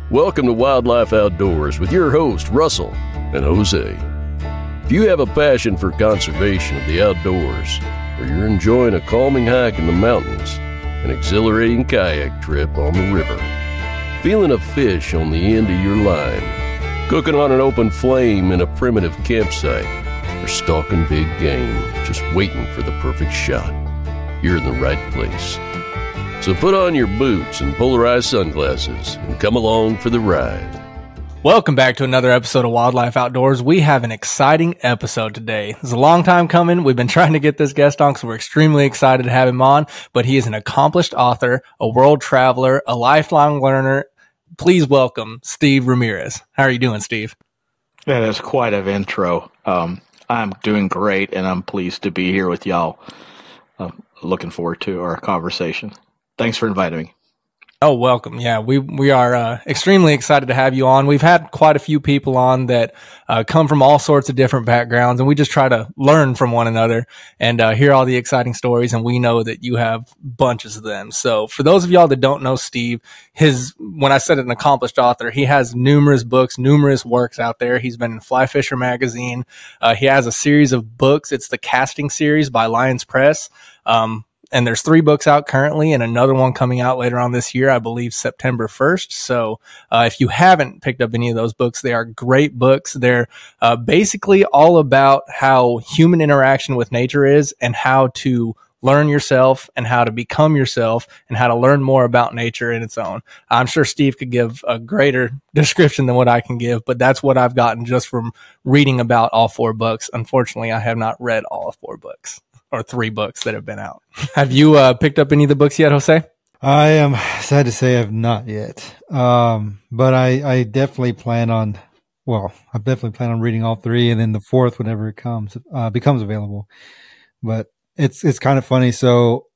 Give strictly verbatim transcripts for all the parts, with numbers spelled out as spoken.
Welcome to Wildlife Outdoors with your host, Russell and Jose. If you have a passion for conservation of the outdoors, or you're enjoying a calming hike in the mountains, an exhilarating kayak trip on the river, feeling a fish on the end of your line, cooking on an open flame in a primitive campsite, or stalking big game, just waiting for the perfect shot, you're in the right place. So put on your boots and polarized sunglasses and come along for the ride. Welcome back to another episode of Wildlife Outdoors. We have an exciting episode today. It's a long time coming. We've been trying to get this guest on, so we're extremely excited to have him on. But he is an accomplished author, a world traveler, a lifelong learner. Please welcome Steve Ramirez. How are you doing, Steve? That is quite an intro. Um, I'm doing great, and I'm pleased to be here with y'all. I'm looking forward to our conversation. Thanks for inviting me. Oh, welcome. Yeah, we we are uh, extremely excited to have you on. We've had quite a few people on that uh, come from all sorts of different backgrounds, and we just try to learn from one another and uh, hear all the exciting stories, and we know that you have bunches of them. So for those of y'all that don't know Steve, his when I said an accomplished author, he has numerous books, numerous works out there. He's been in Fly Fisher magazine. Uh, he has a series of books. It's the Casting series by Lions Press. Um And there's three books out currently and another one coming out later on this year, I believe September first. So uh, if you haven't picked up any of those books, they are great books. They're uh, basically all about how human interaction with nature is and how to learn yourself and how to become yourself and how to learn more about nature in its own. I'm sure Steve could give a greater description than what I can give, but that's what I've gotten just from reading about all four books. Unfortunately, I have not read all four books. Or three books that have been out. Have you uh, picked up any of the books yet, Jose? I am sad to say I've not yet. Um, but I, I definitely plan on, well, I definitely plan on reading all three and then the fourth whenever it comes, uh, becomes available. But it's, it's kind of funny. So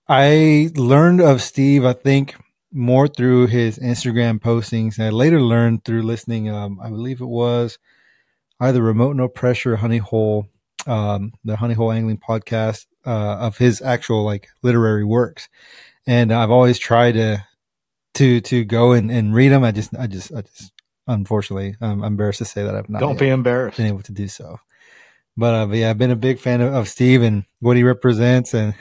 I learned of Steve, I think, more through his Instagram postings. And I later learned through listening, um, I believe it was either Remote No Pressure, Honey Hole, um, the Honey Hole Angling podcast, uh, of his actual like literary works. And I've always tried to, to, to go and, and read them. I just, I just, I just, unfortunately, I'm embarrassed to say that I've not Don't be embarrassed. been able to do so. But, uh, but yeah, I've been a big fan of, of Steve and what he represents. And,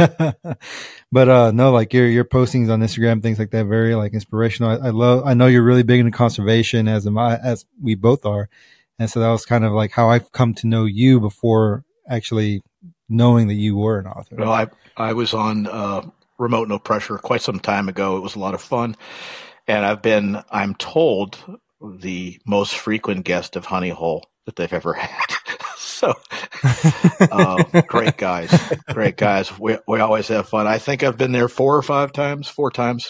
but, uh, no, like your, your postings on Instagram, things like that, very like inspirational. I, I love, I know you're really big into conservation as am I, as we both are. And so that was kind of like how I've come to know you before actually knowing that you were an author. Well, I I was on uh, Remote No Pressure quite some time ago. It was a lot of fun. And I've been, I'm told, the most frequent guest of Honey Hole that they've ever had. So uh, great guys, great guys. We we always have fun. I think I've been there four or five times, four times.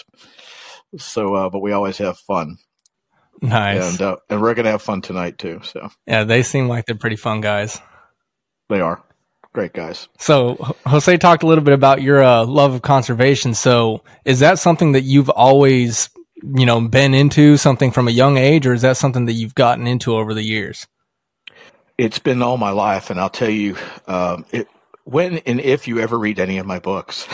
So, uh, but we always have fun. Nice. And, uh, and we're going to have fun tonight too. So yeah, they seem like they're pretty fun guys. They are great guys. So Jose talked a little bit about your uh, love of conservation. So is that something that you've always, you know, been into, something from a young age, or is that something that you've gotten into over the years? It's been all my life. And I'll tell you, um, it, when and if you ever read any of my books,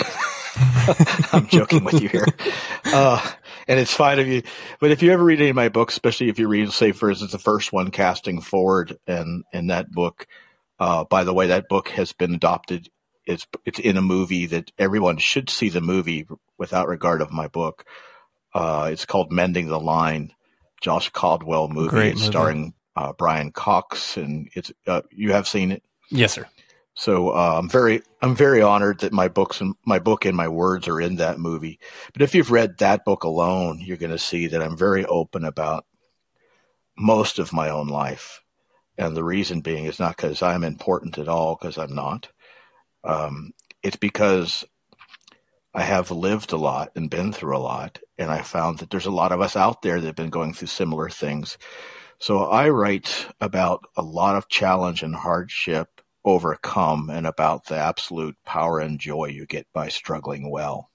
I'm joking with you here. Uh, And it's fine if you, but if you ever read any of my books, especially if you read, say, for instance, the first one, Casting Forward, and in that book, uh, by the way, that book has been adopted. It's it's in a movie that everyone should see the movie without regard of my book. Uh, it's called Mending the Line, Josh Caldwell movie. Great It's movie. starring uh, Brian Cox, and it's uh, you have seen it. Yes, sir. So uh, I'm very, I'm very honored that my books and my book and my words are in that movie. But if you've read that book alone, you're going to see that I'm very open about most of my own life, and the reason being is not because I'm important at all, because I'm not. Um, it's because I have lived a lot and been through a lot, and I found that there's a lot of us out there that have been going through similar things. So I write about a lot of challenge and hardship overcome, and about the absolute power and joy you get by struggling well.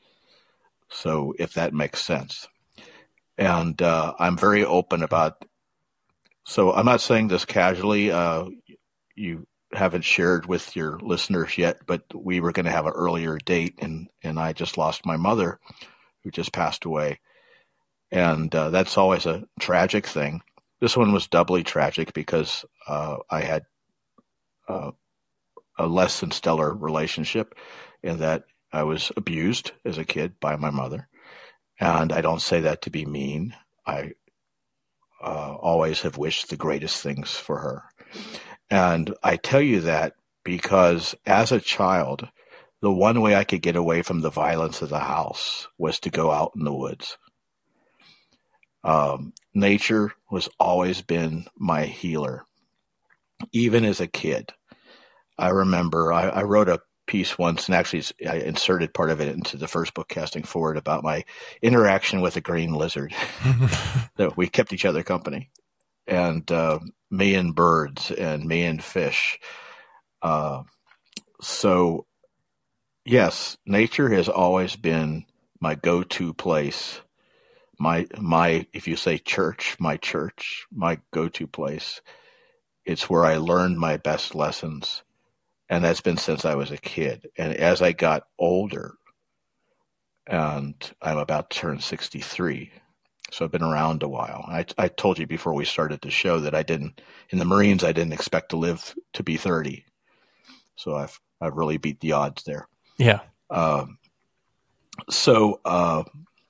So if that makes sense. And uh, I'm very open about, so I'm not saying this casually. Uh, you haven't shared with your listeners yet, but we were going to have an earlier date, and, and I just lost my mother, who just passed away. And uh, that's always a tragic thing. This one was doubly tragic because uh, I had uh, a less than stellar relationship in that I was abused as a kid by my mother. And I don't say that to be mean. I uh, always have wished the greatest things for her. And I tell you that because as a child, the one way I could get away from the violence of the house was to go out in the woods. Um, nature was always been my healer, even as a kid. I remember I, I wrote a piece once, and actually I inserted part of it into the first book, Casting Forward, about my interaction with a green lizard. That we kept each other company, and uh, me and birds, and me and fish. Uh, so, yes, nature has always been my go-to place. My, my, if you say church, my church, my go-to place. It's where I learned my best lessons. And that's been since I was a kid. And as I got older, and I'm about to turn sixty-three, so I've been around a while. I, I told you before we started the show that I didn't, in the Marines, I didn't expect to live to be thirty. So I've, I've really beat the odds there. Yeah. Um, so, uh,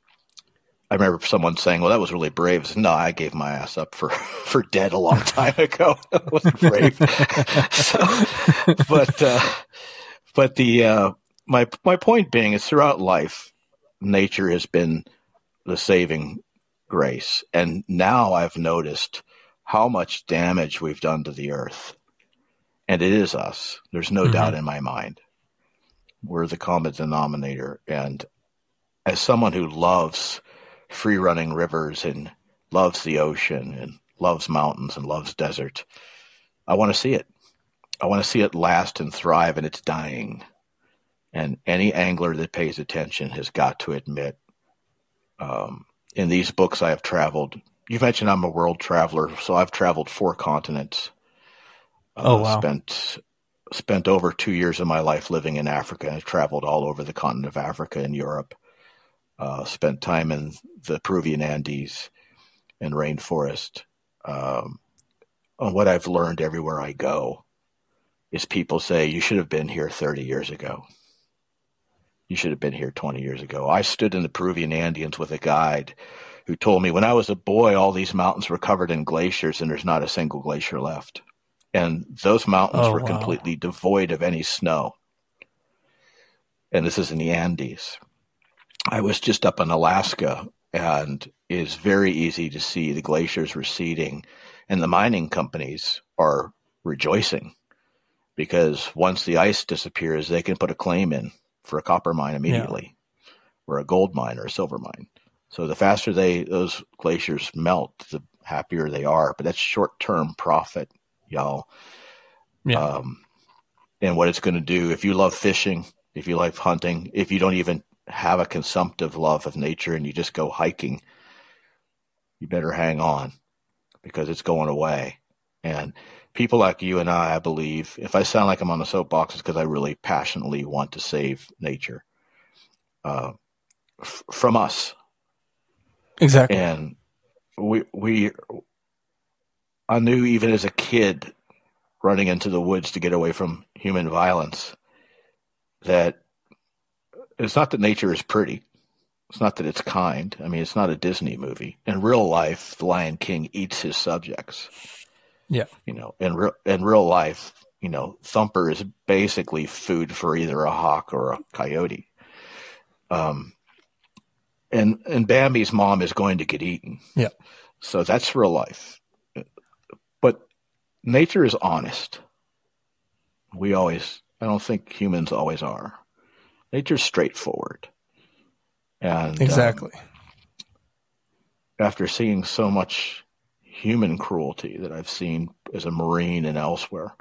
I remember someone saying, well, that was really brave. I said, no, I gave my ass up for, for dead a long time ago. It wasn't brave. so, but, uh, but the, uh, my, my point being is throughout life, nature has been the saving grace. And now I've noticed how much damage we've done to the earth. And it is us. There's no mm-hmm. doubt in my mind. We're the common denominator. And as someone who loves free-running rivers and loves the ocean and loves mountains and loves desert, I want to see it. I want to see it last and thrive, and it's dying. And any angler that pays attention has got to admit, um, in these books I have traveled, you mentioned I'm a world traveler, so I've traveled four continents. Uh, oh, wow. Spent, spent over two years of my life living in Africa. I've traveled all over the continent of Africa and Europe. Uh, spent time in the Peruvian Andes and rainforest. Um, and what I've learned everywhere I go is people say, you should have been here thirty years ago. You should have been here twenty years ago. I stood in the Peruvian Andes with a guide who told me when I was a boy, all these mountains were covered in glaciers and there's not a single glacier left. And those mountains oh, were wow. completely devoid of any snow. And this is in the Andes. I was just up in Alaska, and it's very easy to see the glaciers receding, and the mining companies are rejoicing because once the ice disappears, they can put a claim in for a copper mine immediately, yeah. or a gold mine or a silver mine. So the faster they those glaciers melt, the happier they are. But that's short-term profit, y'all. Yeah. Um, and what it's going to do, if you love fishing, if you like hunting, if you don't even have a consumptive love of nature and you just go hiking, you better hang on because it's going away. And people like you and I, I believe, if I sound like I'm on a soapbox, it's because I really passionately want to save nature uh, f- from us. Exactly. And we, we, I knew even as a kid running into the woods to get away from human violence that it's not that nature is pretty. It's not that it's kind. I mean, it's not a Disney movie. In real life, the Lion King eats his subjects. Yeah. You know, in real, in real life, you know, Thumper is basically food for either a hawk or a coyote. Um, and, and Bambi's mom is going to get eaten. Yeah. So that's real life. But nature is honest. We always, I don't think humans always are. Nature's straightforward. And exactly. Um, after seeing so much human cruelty that I've seen as a Marine and elsewhere,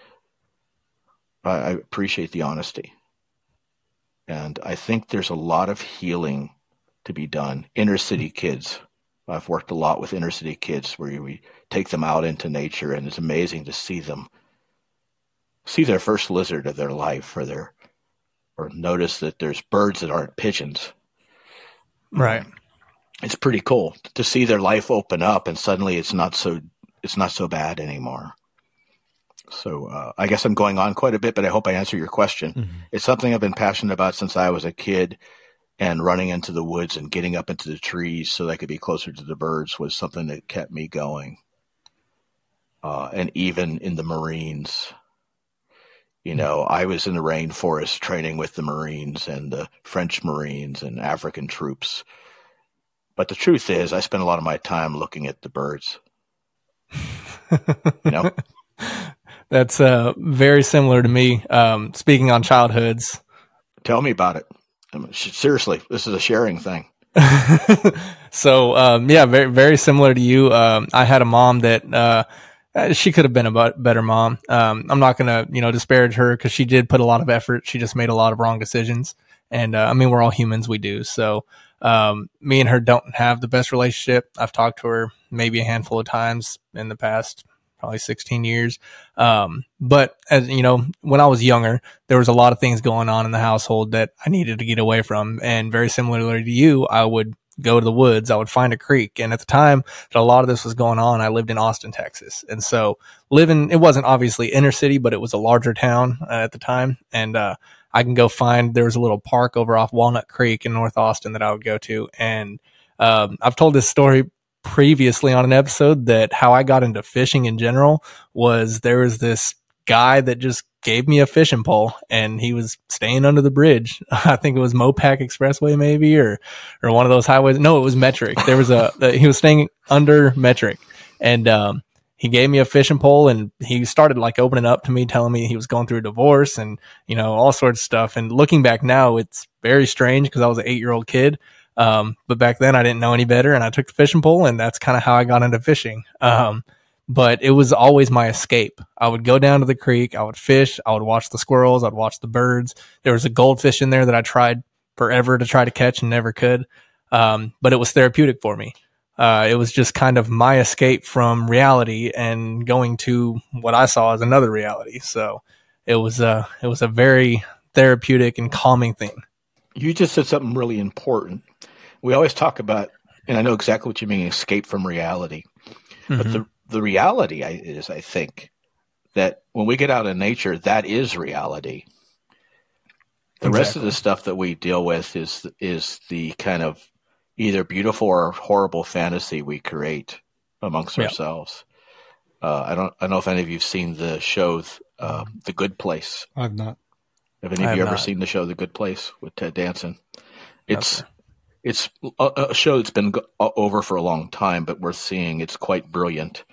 I, I appreciate the honesty. And I think there's a lot of healing to be done. Inner city kids. I've worked a lot with inner city kids where we take them out into nature, and it's amazing to see them see their first lizard of their life, or their or notice that there's birds that aren't pigeons. Right. it's pretty cool to see their life open up, and suddenly it's not so it's not so bad anymore. So uh, I guess I'm going on quite a bit, but I hope I answer your question. Mm-hmm. It's something I've been passionate about since I was a kid, and running into the woods and getting up into the trees so that I could be closer to the birds was something that kept me going. Uh, and even in the Marines, you know, I was in the rainforest training with the Marines and the French Marines and African troops. But the truth is, I spent a lot of my time looking at the birds. You know? That's uh, very similar to me. Um, speaking on childhoods. Tell me about it. I mean, seriously, this is a sharing thing. So, um, yeah, very, very similar to you. Um, I had a mom that, uh, she could have been a better mom. Um, I'm not going to, you know, disparage her because she did put a lot of effort. She just made a lot of wrong decisions. And, uh, I mean, we're all humans. We do. So, um, me and her don't have the best relationship. I've talked to her maybe a handful of times in the past, probably sixteen years. Um, but as you know, when I was younger, there was a lot of things going on in the household that I needed to get away from. And very similarly to you, I would go to the woods, I would find a creek. And at the time that a lot of this was going on, I lived in Austin, Texas. And so living, it wasn't obviously inner city, but it was a larger town uh, at the time. And, uh, I can go find, there was a little park over off Walnut Creek in North Austin that I would go to. And, um, I've told this story previously on an episode that how I got into fishing in general was there was this guy that just gave me a fishing pole, and he was staying under the bridge. I think it was Mopac Expressway maybe, or, or one of those highways. No, it was Metric. There was a, he was staying under Metric, and, um, he gave me a fishing pole, and he started like opening up to me, telling me he was going through a divorce and, you know, all sorts of stuff. And looking back now, it's very strange because I was an eight year old kid. Um, but back then I didn't know any better, and I took the fishing pole, and that's kind of how I got into fishing. Um, but it was always my escape. I would go down to the creek, I would fish, I would watch the squirrels, I'd watch the birds. There was a goldfish in there that I tried forever to try to catch and never could. Um, but it was therapeutic for me. Uh, it was just kind of my escape from reality and going to what I saw as another reality. So it was a, it was a very therapeutic and calming thing. You just said something really important. We always talk about, and I know exactly what you mean, escape from reality. Mm-hmm. But the, the reality is, I think, that when we get out in nature, that is reality. The exactly. rest of the stuff that we deal with is is the kind of either beautiful or horrible fantasy we create amongst yeah. ourselves. Uh, I don't I don't know if any of you've seen the show uh, The Good Place. I've not. Have any of you ever not. seen the show The Good Place with Ted Danson? It's okay. It's a, a show that's been go- over for a long time, but worth seeing. It's quite brilliant.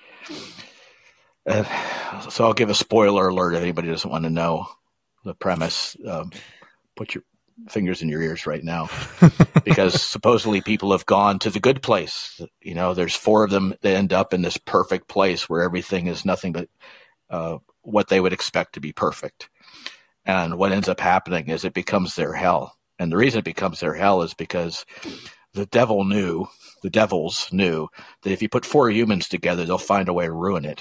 Uh, so I'll give a spoiler alert if anybody doesn't want to know the premise. Um, put your fingers in your ears right now, because supposedly people have gone to the good place. You know, there's four of them that end up in this perfect place where everything is nothing but uh, what they would expect to be perfect. And what ends up happening is it becomes their hell. And the reason it becomes their hell is because the devil knew, the devils knew that if you put four humans together, they'll find a way to ruin it.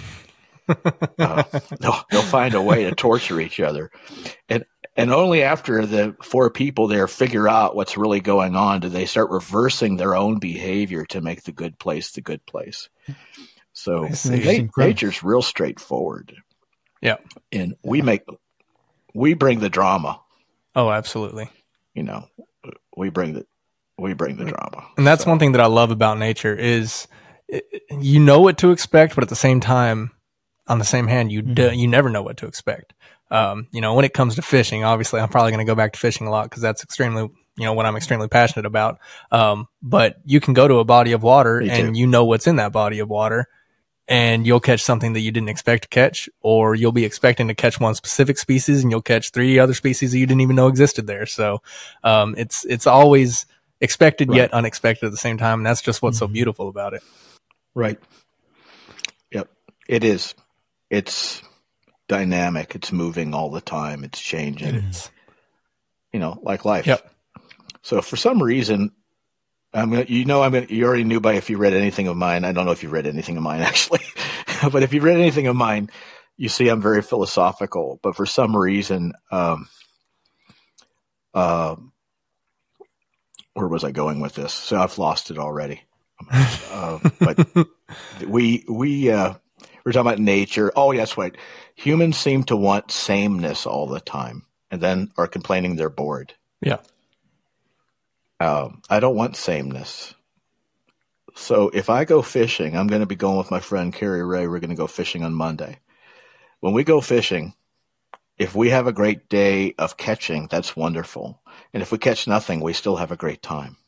uh, they'll, they'll find a way to torture each other. And and only after the four people there figure out what's really going on do they start reversing their own behavior to make the good place the good place. So na- nature's real straightforward. Yeah. And we make, we bring the drama. Oh, absolutely. You know, we bring the, we bring the drama. And that's so. one thing that I love about nature is it, you know what to expect, but at the same time, on the same hand, you, mm-hmm. do, you never know what to expect. Um, you know, when it comes to fishing, obviously I'm probably going to go back to fishing a lot because that's extremely, you know, what I'm extremely passionate about. Um, but you can go to a body of water and you know what's in that body of water, and you'll catch something that you didn't expect to catch, or you'll be expecting to catch one specific species and you'll catch three other species that you didn't even know existed there. So, um, it's, it's always expected right. yet unexpected at the same time. And that's just what's mm-hmm. so beautiful about it. Right. Yep. It is. It's dynamic. It's moving all the time. It's changing. It is. You know, like life. Yep. So for some reason, I'm gonna, you know, I'm gonna, you already knew by if you read anything of mine. I don't know if you read anything of mine actually, but if you read anything of mine, you see I'm very philosophical. But for some reason, um, uh, where was I going with this? So I've lost it already. uh, but we we uh, we're talking about nature. Oh, yes, right. Humans seem to want sameness all the time, and then are complaining they're bored. Yeah. Um, I don't want sameness. So if I go fishing, I'm going to be going with my friend Carrie Ray. We're going to go fishing on Monday. When we go fishing, if we have a great day of catching, that's wonderful. And if we catch nothing, we still have a great time.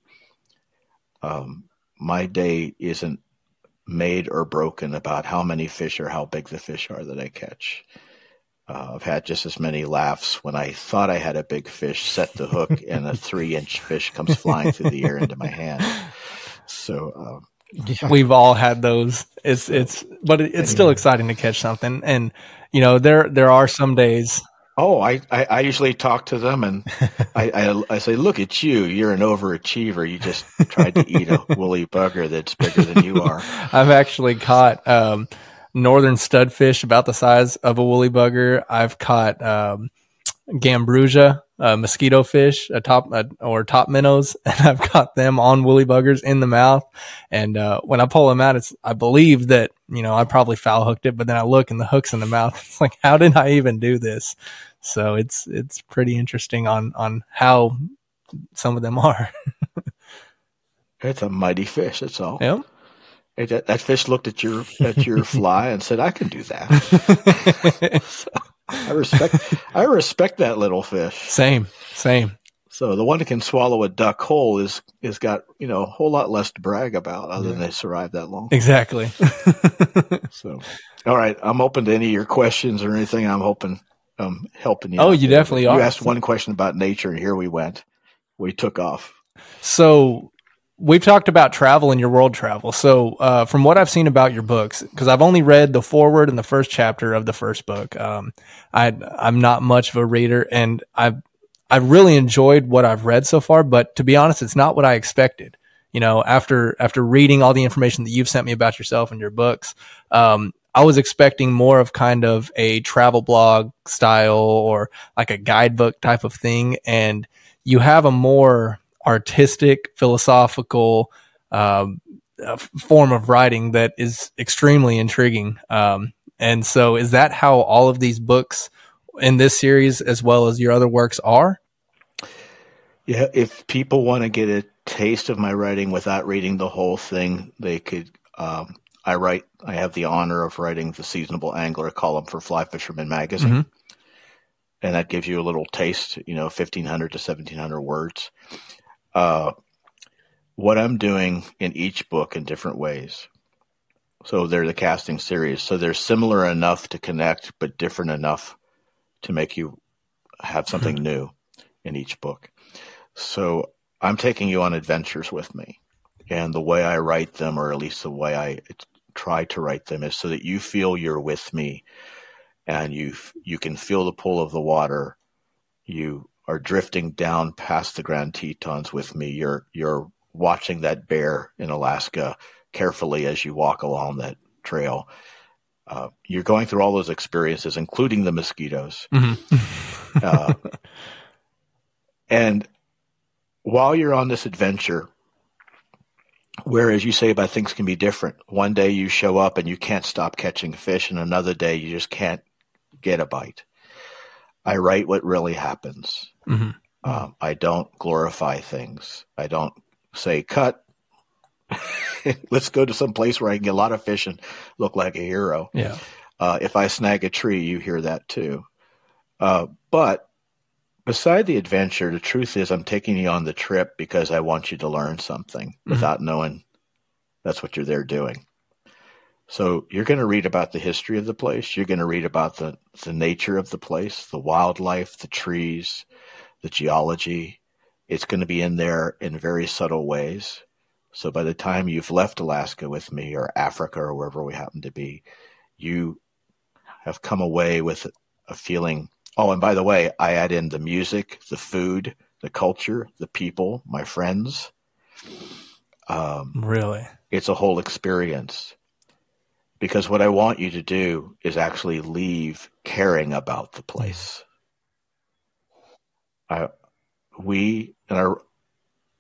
Um, my day isn't made or broken about how many fish or how big the fish are that I catch. Uh, I've had just as many laughs when I thought I had a big fish, set the hook, and a three-inch fish comes flying through the air into my hand. So um, yeah. We've all had those. It's it's, but it, it's still exciting to catch something. And you know, there there are some days. Oh, I, I, I usually talk to them and I, I I say, look at you, you're an overachiever. You just tried to eat a woolly bugger that's bigger than you are. I've actually caught um, northern studfish about the size of a woolly bugger. I've caught um, Gambrusia, uh, mosquito fish, a top uh, or top minnows, and I've caught them on woolly buggers in the mouth. And uh, when I pull them out, it's I believe that you know I probably foul hooked it, but then I look and the hook's in the mouth. It's like, how did I even do this? So it's it's pretty interesting on on how some of them are. It's a mighty fish. That's all. Yep. It, that, that fish looked at your at your fly and said, "I can do that." So, I respect I respect that little fish. Same, same. So the one that can swallow a duck whole is is got you know a whole lot less to brag about, other yeah. than they survived that long. Exactly. So, all right, I'm open to any of your questions or anything. I'm hoping um helping you. Oh, you definitely you are. You asked one question about nature, and here we went. We took off. So. We've talked about travel and your world travel. So uh, from what I've seen about your books, because I've only read the foreword and the first chapter of the first book, um, I, I'm not much of a reader, and I've I've really enjoyed what I've read so far. But to be honest, it's not what I expected. You know, after after reading all the information that you've sent me about yourself and your books, um, I was expecting more of kind of a travel blog style or like a guidebook type of thing, and you have a more artistic, philosophical um, uh, form of writing that is extremely intriguing. Um, and so is that how all of these books in this series, as well as your other works, are? Yeah, if people want to get a taste of my writing without reading the whole thing, they could. Um, I write. I have the honor of writing the Seasonable Angler column for Fly Fisherman magazine. Mm-hmm. And that gives you a little taste, you know, fifteen hundred to seventeen hundred words. Uh, what I'm doing in each book in different ways. So they're the casting series. So they're similar enough to connect, but different enough to make you have something new in each book. So I'm taking you on adventures with me. And the way I write them, or at least the way I try to write them, is so that you feel you're with me and you you can feel the pull of the water. You are drifting down past the Grand Tetons with me. You're you're watching that bear in Alaska carefully as you walk along that trail. Uh, you're going through all those experiences, including the mosquitoes. Mm-hmm. uh, and while you're on this adventure, whereas you say about things can be different. One day you show up and you can't stop catching fish, and another day you just can't get a bite. I write what really happens. Mm-hmm. Um, I don't glorify things. I don't say, cut. Let's go to some place where I can get a lot of fish and look like a hero. Yeah. Uh, if I snag a tree, you hear that too. Uh, but beside the adventure, the truth is I'm taking you on the trip because I want you to learn something mm-hmm. without knowing that's what you're there doing. So you're going to read about the history of the place. You're going to read about the, the nature of the place, the wildlife, the trees, the geology. It's going to be in there in very subtle ways. So by the time you've left Alaska with me, or Africa, or wherever we happen to be, you have come away with a feeling. Oh, and by the way, I add in the music, the food, the culture, the people, my friends. Um, really? It's a whole experience. Because what I want you to do is actually leave caring about the place. I, we, and our,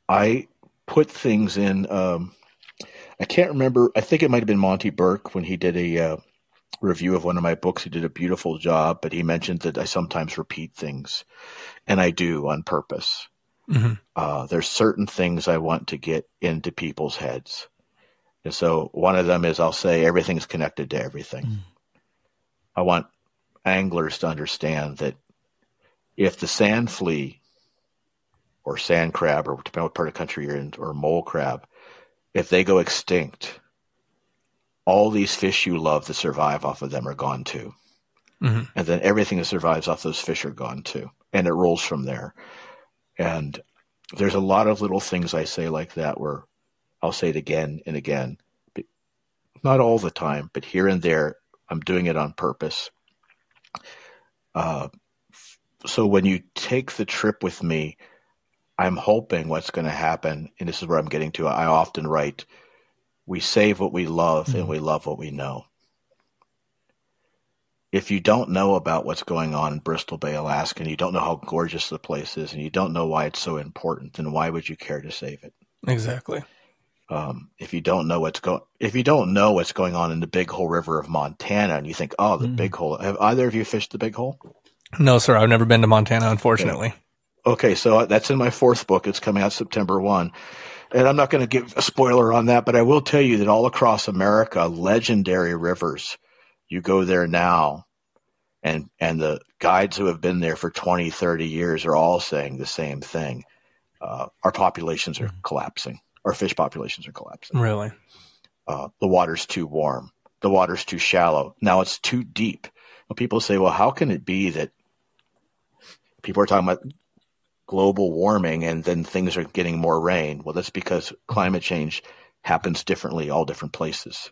I put things in. Um, I can't remember. I think it might have been Monty Burke when he did a uh, review of one of my books. He did a beautiful job, but he mentioned that I sometimes repeat things, and I do on purpose. Mm-hmm. Uh, there's certain things I want to get into people's heads. And so one of them is I'll say everything's connected to everything. Mm. I want anglers to understand that if the sand flea or sand crab, or depending on what part of the country you're in, or mole crab, if they go extinct, all these fish you love that survive off of them are gone too. Mm-hmm. And then everything that survives off those fish are gone too. And it rolls from there. And there's a lot of little things I say like that where I'll say it again and again. Not all the time, but here and there, I'm doing it on purpose. Uh, so when you take the trip with me, I'm hoping what's going to happen, and this is where I'm getting to, I often write, we save what we love mm-hmm. and we love what we know. If you don't know about what's going on in Bristol Bay, Alaska, and you don't know how gorgeous the place is, and you don't know why it's so important, then why would you care to save it? Exactly. Um, if you don't know what's going, if you don't know what's going on in the Big Hole River of Montana, and you think, oh, the mm. Big Hole, have either of you fished the Big Hole? No, sir. I've never been to Montana, unfortunately. Okay. Okay, so that's in my fourth book. It's coming out September first. And I'm not going to give a spoiler on that, but I will tell you that all across America, legendary rivers, you go there now, and and the guides who have been there for twenty, thirty years are all saying the same thing. Uh, our populations are collapsing. Our fish populations are collapsing. Really? Uh, the water's too warm. The water's too shallow. Now it's too deep. Well, people say, well, how can it be that people are talking about global warming and then things are getting more rain? Well, that's because climate change happens differently all different places.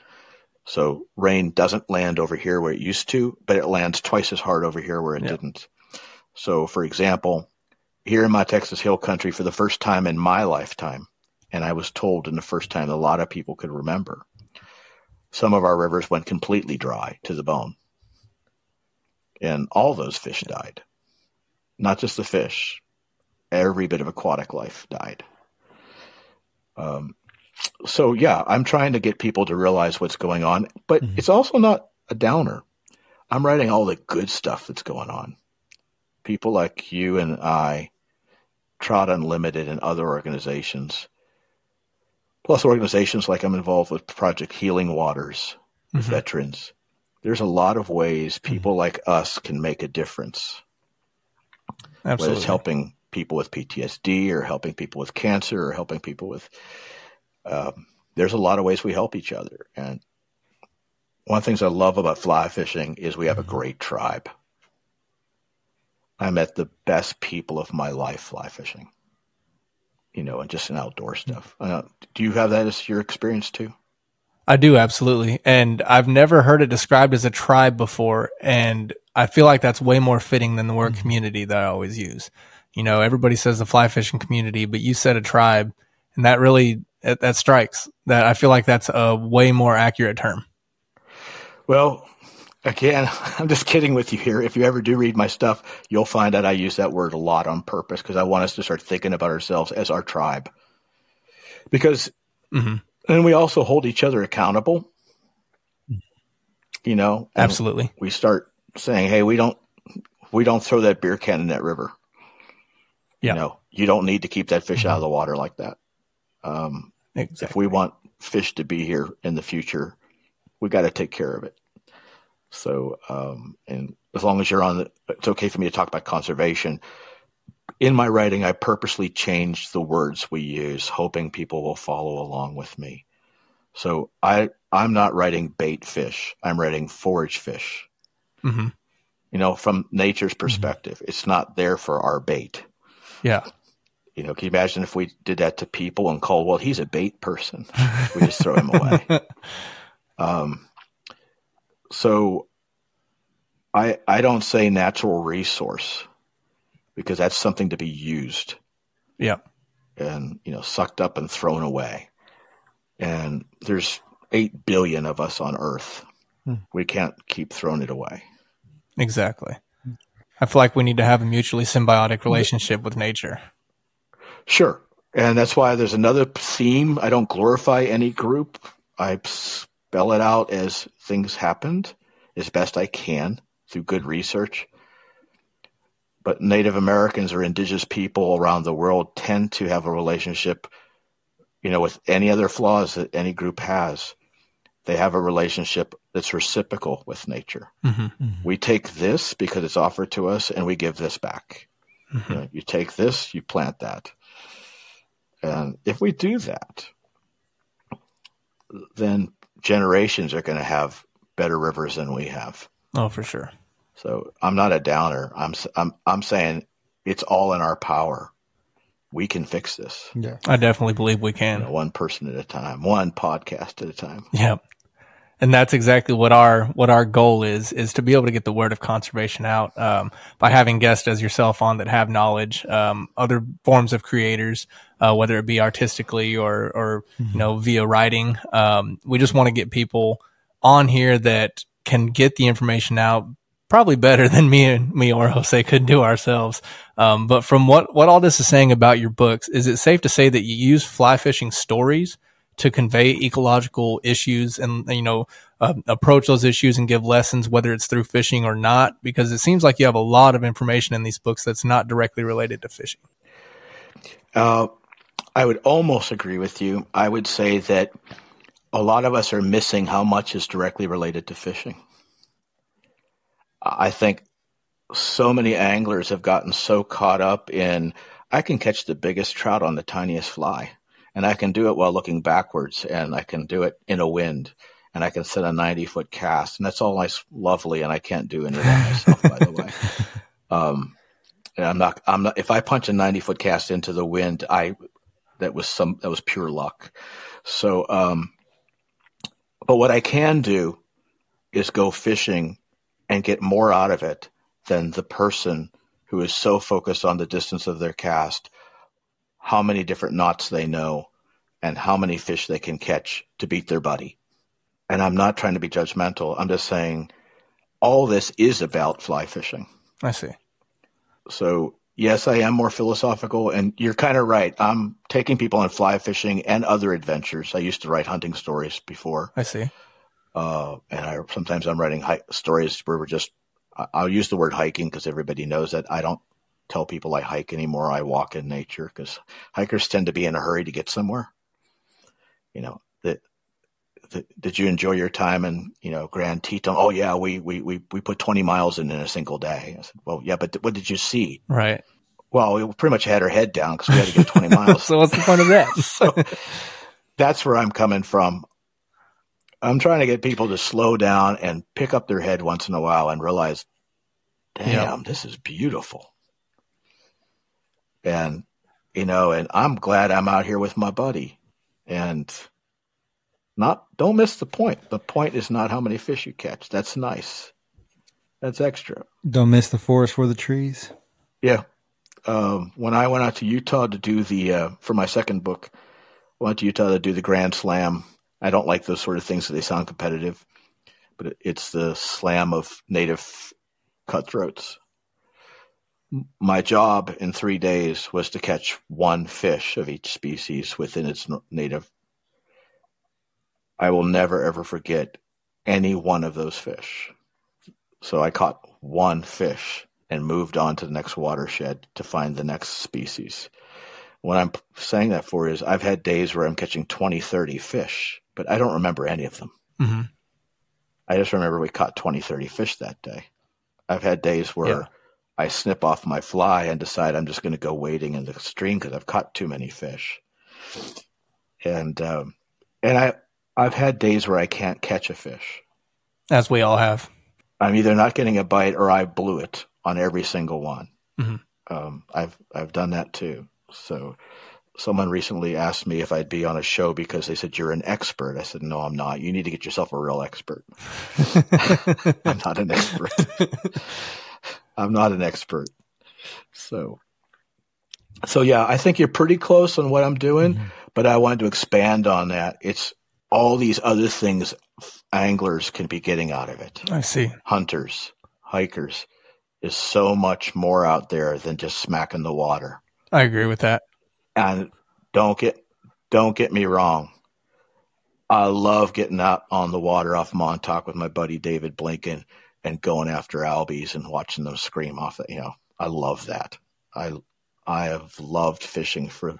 So rain doesn't land over here where it used to, but it lands twice as hard over here where it yeah. didn't. So, for example, here in my Texas Hill Country, for the first time in my lifetime, and I was told in the first time a lot of people could remember, some of our rivers went completely dry to the bone. And all those fish died. Not just the fish. Every bit of aquatic life died. Um, so, yeah, I'm trying to get people to realize what's going on. But mm-hmm. it's also not a downer. I'm writing all the good stuff that's going on. People like you and I, Trout Unlimited and other organizations, plus organizations like I'm involved with Project Healing Waters, mm-hmm. with veterans. There's a lot of ways people mm-hmm. like us can make a difference. Absolutely. Whether it's helping people with P T S D or helping people with cancer or helping people with um, – there's a lot of ways we help each other. And one of the things I love about fly fishing is we have mm-hmm. a great tribe. I met the best people of my life fly fishing, you know, and just in outdoor stuff. Uh, do you have that as your experience too? I do, absolutely. And I've never heard it described as a tribe before. And I feel like that's way more fitting than the word mm-hmm. community that I always use. You know, everybody says the fly fishing community, but you said a tribe, and that really, that, that strikes. That I feel like that's a way more accurate term. Well, again, I'm just kidding with you here. If you ever do read my stuff, you'll find out I use that word a lot on purpose because I want us to start thinking about ourselves as our tribe. Because, mm-hmm. and we also hold each other accountable, you know. Absolutely. We start saying, hey, we don't, we don't throw that beer can in that river. Yeah. You know, you don't need to keep that fish mm-hmm. out of the water like that. Um, exactly. If we want fish to be here in the future, we got to take care of it. So, um, and as long as you're on the, it's okay for me to talk about conservation. In my writing, I purposely changed the words we use, hoping people will follow along with me. So I, I'm not writing bait fish. I'm writing forage fish. Mm-hmm. You know, from nature's perspective, mm-hmm. it's not there for our bait. Yeah. You know, can you imagine if we did that to people and called, well, he's a bait person. We just throw him away. Um, so I, I don't say natural resource because that's something to be used. Yeah. And, you know, sucked up and thrown away. And there's eight billion of us on Earth. Hmm. We can't keep throwing it away. Exactly. I feel like we need to have a mutually symbiotic relationship with nature. Sure. And that's why there's another theme. I don't glorify any group. I spell it out as things happened as best I can through good research. But Native Americans or indigenous people around the world tend to have a relationship, you know, with any other flaws that any group has. They have a relationship that's reciprocal with nature. Mm-hmm. Mm-hmm. We take this because it's offered to us, and we give this back. Mm-hmm. You know, you take this, you plant that. And if we do that, then generations are going to have better rivers than we have. Oh, for sure. So I'm not a downer. I'm I'm I'm saying it's all in our power. We can fix this. Yeah, I definitely believe we can. You know, one person at a time, one podcast at a time. Yeah. And that's exactly what our what our goal is, is to be able to get the word of conservation out um, by having guests as yourself on that have knowledge, um, other forms of creators, uh, whether it be artistically or, or mm-hmm. you know, via writing. Um, we just want to get people on here that can get the information out probably better than me and me or Jose could do ourselves. Um, but from what, what all this is saying about your books, is it safe to say that you use fly fishing stories to convey ecological issues and, you know, uh, approach those issues and give lessons, whether it's through fishing or not? Because it seems like you have a lot of information in these books that's not directly related to fishing. Uh, I would almost agree with you. I would say that a lot of us are missing how much is directly related to fishing. I think so many anglers have gotten so caught up in, I can catch the biggest trout on the tiniest fly. And I can do it while looking backwards, and I can do it in a wind, and I can set a ninety-foot cast, and that's all nice, lovely, and I can't do any of that myself, by the way. Um, and I'm not. I'm not. If I punch a ninety-foot cast into the wind, I that was some that was pure luck. So, um, but what I can do is go fishing and get more out of it than the person who is so focused on the distance of their cast, how many different knots they know, and how many fish they can catch to beat their buddy. And I'm not trying to be judgmental. I'm just saying all this is about fly fishing. I see. So, yes, I am more philosophical, and you're kind of right. I'm taking people on fly fishing and other adventures. I used to write hunting stories before. I see. Uh, and I sometimes I'm writing hi- stories where we're just, I'll use the word hiking because everybody knows that. I don't tell people I hike anymore. I walk in nature because hikers tend to be in a hurry to get somewhere. You know, the, the, did you enjoy your time in, you know, Grand Teton? Oh yeah, we, we, we, we put twenty miles in in a single day. I said, well, yeah, but th- what did you see? Right. Well, we pretty much had our head down because we had to get twenty miles. So what's the point of that? So that's where I'm coming from. I'm trying to get people to slow down and pick up their head once in a while and realize, damn, yeah. This is beautiful. And, you know, and I'm glad I'm out here with my buddy. And not, don't miss the point. The point is not how many fish you catch. That's nice. That's extra. Don't miss the forest for the trees. Yeah. Um, when I went out to Utah to do the, uh, for my second book, I went to Utah to do the Grand Slam. I don't like those sort of things that they sound competitive, but it's the slam of native cutthroats. My job in three days was to catch one fish of each species within its native. I will never, ever forget any one of those fish. So I caught one fish and moved on to the next watershed to find the next species. What I'm saying that for is I've had days where I'm catching twenty, thirty fish, but I don't remember any of them. Mm-hmm. I just remember we caught twenty, thirty fish that day. I've had days where yeah. I snip off my fly and decide I'm just going to go wading in the stream because I've caught too many fish. And um, and I, I've had days where I can't catch a fish. As we all have. I'm either not getting a bite or I blew it on every single one. Mm-hmm. Um, I've I've done that too. So someone recently asked me if I'd be on a show because they said, you're an expert. I said, no, I'm not. You need to get yourself a real expert. I'm not an expert. I'm not an expert. So, so yeah, I think you're pretty close on what I'm doing, mm-hmm. but I wanted to expand on that. It's all these other things anglers can be getting out of it. I see. Hunters, hikers. Is so much more out there than just smacking the water. I agree with that. And don't get don't get me wrong. I love getting out on the water off Montauk with my buddy David Blinken and going after albies and watching them scream off it. You know, I love that. I I have loved fishing for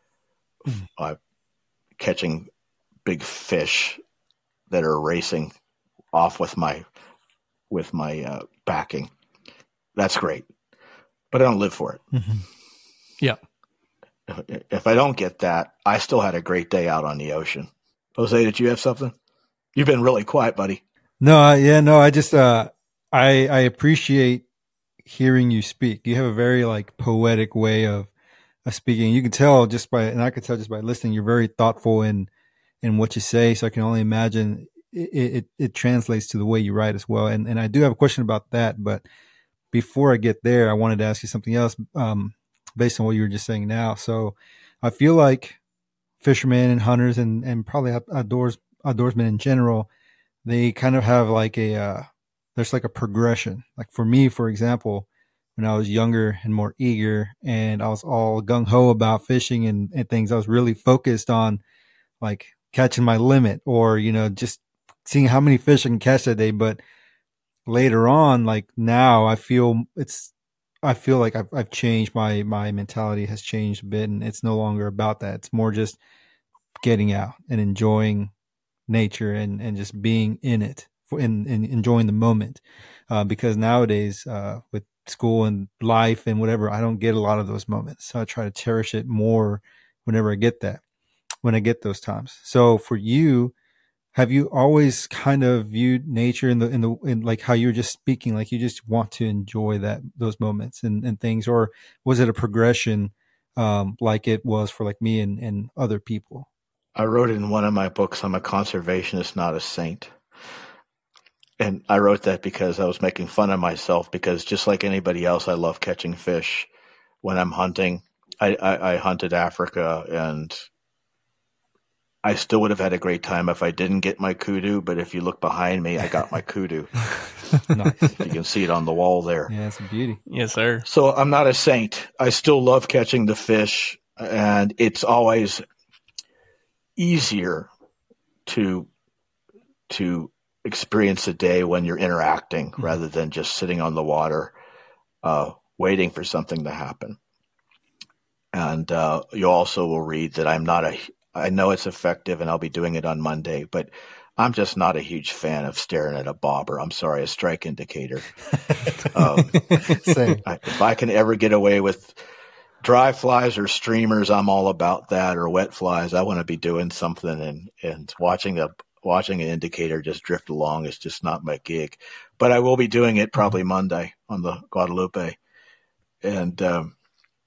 uh, catching big fish that are racing off with my with my uh, backing. That's great, but I don't live for it. Mm-hmm. Yeah. If, if I don't get that, I still had a great day out on the ocean. Jose, did you have something? You've been really quiet, buddy. No, I, yeah, no, I just, uh, I, I appreciate hearing you speak. You have a very like poetic way of, of speaking. You can tell just by, and I could tell just by listening, you're very thoughtful in, in what you say. So I can only imagine it, it, it translates to the way you write as well. And, and I do have a question about that, but before I get there, I wanted to ask you something else, um, based on what you were just saying now. So I feel like fishermen and hunters and, and probably outdoors, outdoorsmen in general, they kind of have like a, uh, there's like a progression. Like for me, for example, when I was younger and more eager and I was all gung ho about fishing and, and things, I was really focused on like catching my limit or, you know, just seeing how many fish I can catch that day. But later on, like now I feel it's, I feel like I've, I've changed my, my mentality has changed a bit and it's no longer about that. It's more just getting out and enjoying nature and, and just being in it for, and, and enjoying the moment. Uh, because nowadays, uh, with school and life and whatever, I don't get a lot of those moments. So I try to cherish it more whenever I get that, when I get those times. So for you, have you always kind of viewed nature in the, in the, in like how you were just speaking, like you just want to enjoy that, those moments and, and things, or was it a progression, um, like it was for like me and, and other people? I wrote in one of my books, I'm a conservationist, not a saint. And I wrote that because I was making fun of myself because just like anybody else, I love catching fish. When I'm hunting, I, I, I hunted Africa and I still would have had a great time if I didn't get my kudu, but if you look behind me, I got my kudu. Nice. You can see it on the wall there. Yeah, it's a beauty. Yes, sir. So I'm not a saint. I still love catching the fish, and it's always easier to to experience a day when you're interacting mm-hmm. rather than just sitting on the water uh, waiting for something to happen. And uh, you also will read that I'm not a I know it's effective and I'll be doing it on Monday, but I'm just not a huge fan of staring at a bobber. I'm sorry, a strike indicator. um, Same. I, if I can ever get away with dry flies or streamers, I'm all about that, or wet flies. I want to be doing something, and, and watching a watching an indicator just drift along is just not my gig. But I will be doing it probably Monday on the Guadalupe. And um,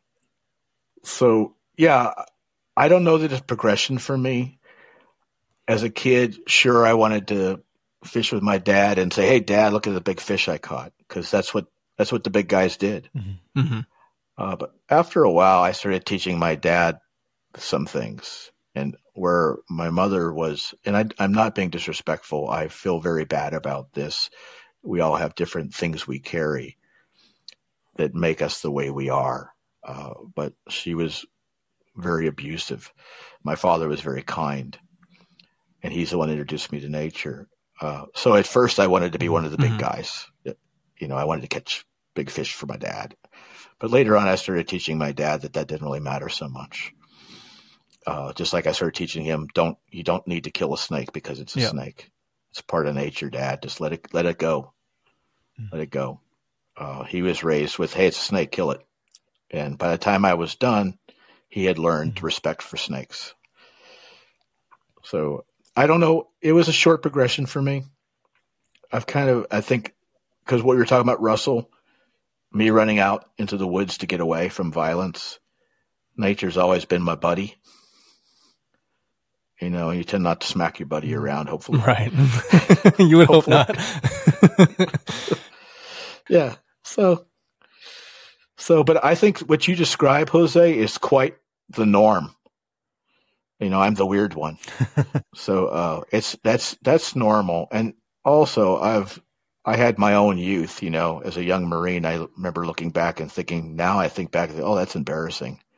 so, yeah, I don't know that it's progression for me. As a kid, sure, I wanted to fish with my dad and say, "Hey, Dad, look at the big fish I caught," because that's what that's what the big guys did. Mm-hmm. Mm-hmm. Uh, but after a while, I started teaching my dad some things, and where my mother was, and I, I'm not being disrespectful. I feel very bad about this. We all have different things we carry that make us the way we are. Uh, but she was very abusive. My father was very kind, and he's the one who introduced me to nature. Uh, so at first I wanted to be one of the big mm-hmm. guys. You know, I wanted to catch big fish for my dad. But later on I started teaching my dad that that didn't really matter so much. Uh, just like I started teaching him, don't, you don't need to kill a snake because it's a yeah. snake. It's part of nature, Dad. Just let it, let it go. Mm-hmm. Let it go. Uh, he was raised with, hey, it's a snake, kill it. And by the time I was done, he had learned mm-hmm. respect for snakes. So I don't know. It was a short progression for me. I've kind of, I think, because what you were talking about, Russell, me running out into the woods to get away from violence, nature's always been my buddy. You know, you tend not to smack your buddy around, hopefully. Right. You would hope not. Yeah. So, so, but I think what you describe, Jose, is quite the norm. You know, I'm the weird one. So, uh, it's, that's, that's normal. And also I've, I had my own youth, you know, as a young Marine. I remember looking back and thinking, now I think back, oh, that's embarrassing.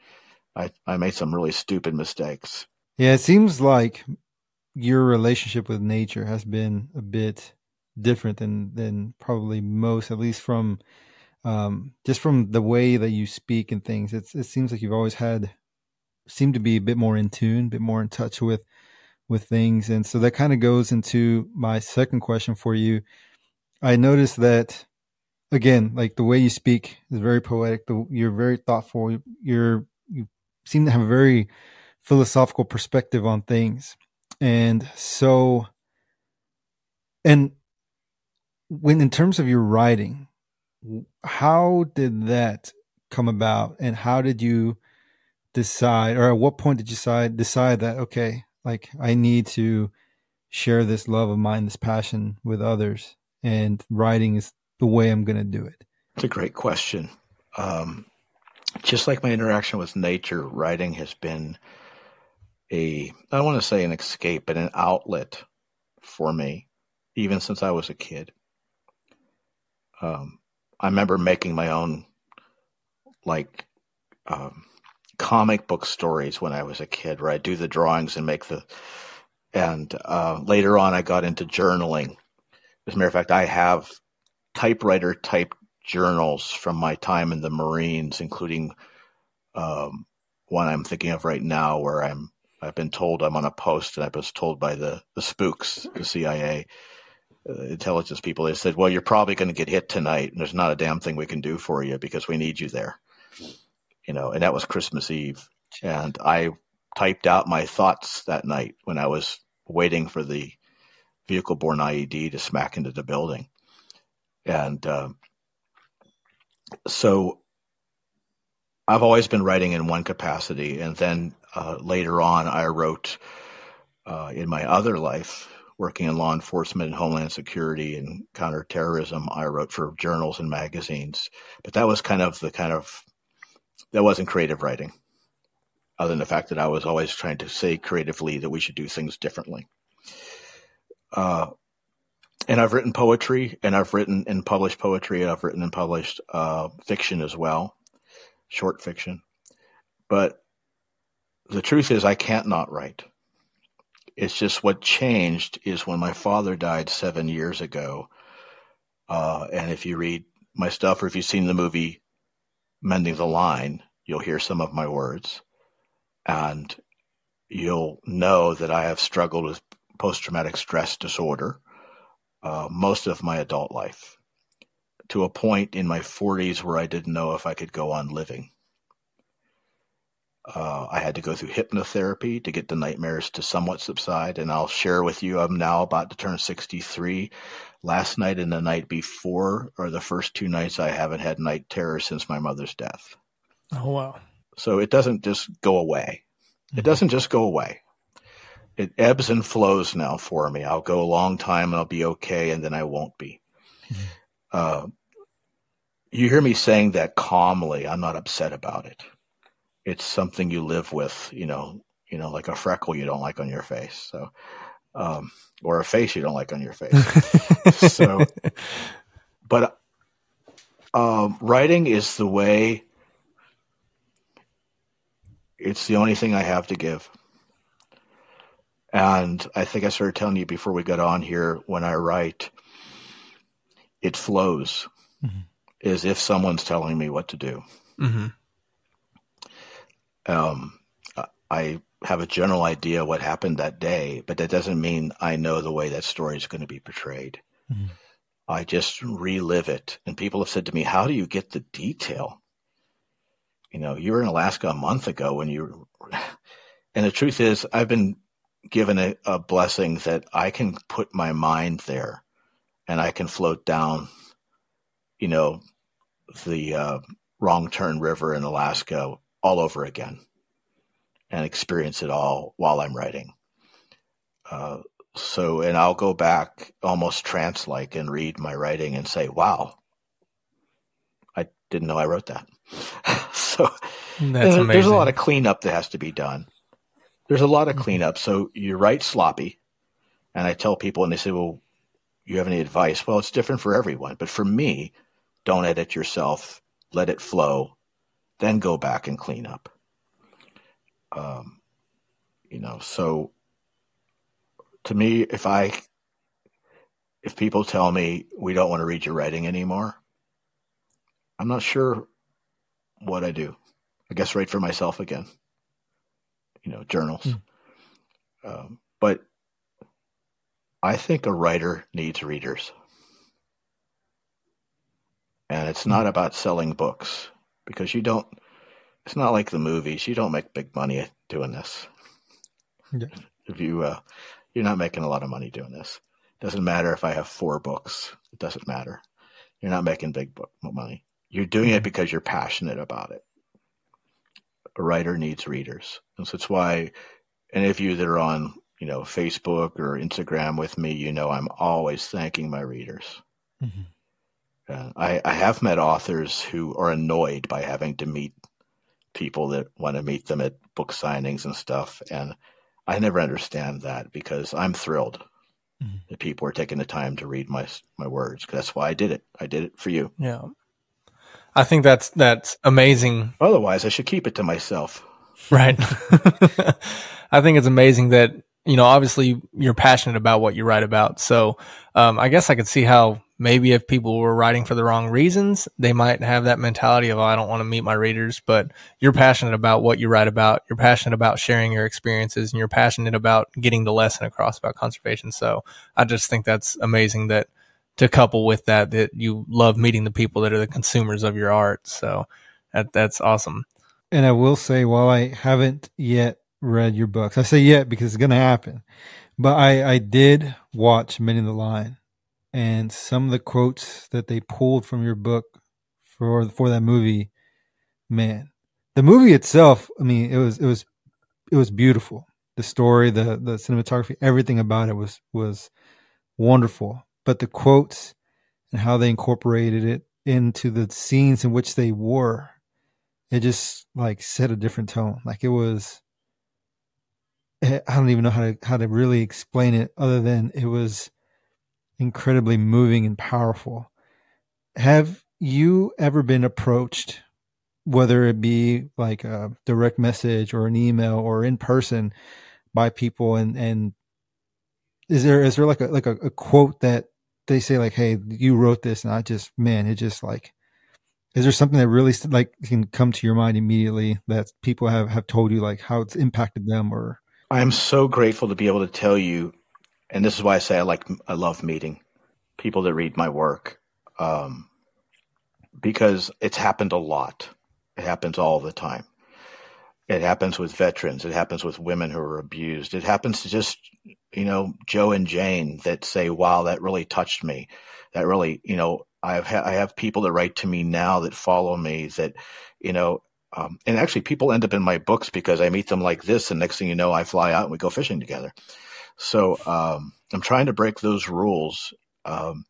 I, I made some really stupid mistakes. Yeah, it seems like your relationship with nature has been a bit different than than probably most, at least from um, just from the way that you speak and things. It's it seems like you've always had seemed to be a bit more in tune, a bit more in touch with with things, and so that kind of goes into my second question for you. I noticed that again, like the way you speak is very poetic. The, you're very thoughtful. You're you seem to have a very philosophical perspective on things, and so and when in terms of your writing, how did that come about, and how did you decide, or at what point did you decide decide that okay, like I need to share this love of mine, this passion with others, and writing is the way I'm going to do it? It's a great question. Um, just like my interaction with nature, writing has been a, I don't want to say an escape, but an outlet for me, even since I was a kid. Um, I remember making my own, like, um, comic book stories when I was a kid, where I do the drawings and make the, and uh, later on I got into journaling. As a matter of fact, I have typewriter type journals from my time in the Marines, including um, one I'm thinking of right now, where I'm I've been told I'm on a post, and I was told by the the spooks, the C I A uh, intelligence people. They said, "Well, you're probably going to get hit tonight, and there's not a damn thing we can do for you because we need you there." You know, and that was Christmas Eve, and I typed out my thoughts that night when I was waiting for the vehicle-borne I E D to smack into the building. And uh, so I've always been writing in one capacity. And then uh, later on, I wrote uh, in my other life, working in law enforcement and Homeland Security and counterterrorism. I wrote for journals and magazines. But that was kind of the kind of, that wasn't creative writing, other than the fact that I was always trying to say creatively that we should do things differently. Uh, And I've written poetry, and I've written and published poetry, and I've written and published uh, fiction as well, short fiction. But the truth is I can't not write. It's just what changed is when my father died seven years ago. Uh, and if you read my stuff, or if you've seen the movie Mending the Line, you'll hear some of my words. And you'll know that I have struggled with post-traumatic stress disorder Uh, most of my adult life, to a point in my forties where I didn't know if I could go on living. Uh, I had to go through hypnotherapy to get the nightmares to somewhat subside, and I'll share with you, I'm now about to turn sixty-three. Last night and the night before are the first two nights I haven't had night terrors since my mother's death. Oh, wow. So it doesn't just go away. It doesn't just go away. It ebbs and flows now for me. I'll go a long time and I'll be okay, and then I won't be. Mm-hmm. Uh, you hear me saying that calmly. I'm not upset about it. It's something you live with, you know, you know, like a freckle you don't like on your face. So, um, or a face you don't like on your face. So, but um, writing is the way. It's the only thing I have to give. And I think I started telling you before we got on here, when I write, it flows mm-hmm. as if someone's telling me what to do. Mm-hmm. Um, I have a general idea what happened that day, but that doesn't mean I know the way that story is going to be portrayed. Mm-hmm. I just relive it. And people have said to me, how do you get the detail? You know, you were in Alaska a month ago when you were, and the truth is I've been given a, a blessing that I can put my mind there and I can float down, you know, the uh, Wrong Turn River in Alaska all over again and experience it all while I'm writing. Uh, so, and I'll go back almost trance-like and read my writing and say, wow, I didn't know I wrote that. So That's amazing. There's a lot of cleanup that has to be done. There's a lot of cleanup. So you write sloppy, and I tell people, and they say, well, you have any advice? Well, it's different for everyone. But for me, don't edit yourself. Let it flow. Then go back and clean up. Um, you know, so to me, if I, if people tell me we don't want to read your writing anymore, I'm not sure what I do. I guess write for myself again, you know, journals. Mm. Um, but I think a writer needs readers. And it's not about selling books, because you don't, it's not like the movies. You don't make big money doing this. Yeah. If you, uh, you're not making a lot of money doing this. It doesn't matter if I have four books. It doesn't matter. You're not making big book money. You're doing it because you're passionate about it. A writer needs readers. And so that's why any of you that are on, you know, Facebook or Instagram with me, you know, I'm always thanking my readers. Mm-hmm. Uh, I, I have met authors who are annoyed by having to meet people that want to meet them at book signings and stuff. And I never understand that, because I'm thrilled mm-hmm. that people are taking the time to read my my words. Because that's why I did it. I did it for you. Yeah. I think that's that's amazing. Otherwise, I should keep it to myself. Right. I think it's amazing that, you know, obviously you're passionate about what you write about. So um, I guess I could see how maybe if people were writing for the wrong reasons, they might have that mentality of, oh, I don't want to meet my readers. But you're passionate about what you write about. You're passionate about sharing your experiences, and you're passionate about getting the lesson across about conservation. So I just think that's amazing that to couple with that, that you love meeting the people that are the consumers of your art. So that that's awesome. And I will say, while I haven't yet read your books, I say yet because it's going to happen, but I, I did watch Men in the Line, and some of the quotes that they pulled from your book for, for that movie, man, the movie itself, I mean, it was, it was, it was beautiful. The story, the, the cinematography, everything about it was, was wonderful. But the quotes and how they incorporated it into the scenes in which they were, it just like set a different tone. Like it was, I don't even know how to, how to really explain it other than it was incredibly moving and powerful. Have you ever been approached, whether it be like a direct message or an email or in person, by people, and, and is there, is there like a, like a, a quote that they say like, hey, you wrote this, and I just, man, it just like, is there something that really like can come to your mind immediately that people have, have told you like how it's impacted them? Or I'm so grateful to be able to tell you, and this is why I say I like, I love meeting people that read my work, um, because it's happened a lot. It happens all the time. It happens with veterans. It happens with women who are abused. It happens to just, you know, Joe and Jane that say, wow, that really touched me. That really, you know, I've ha- I have people that write to me now that follow me that, you know, um, and actually people end up in my books because I meet them like this. And next thing you know, I fly out and we go fishing together. So um, I'm trying to break those rules. Um,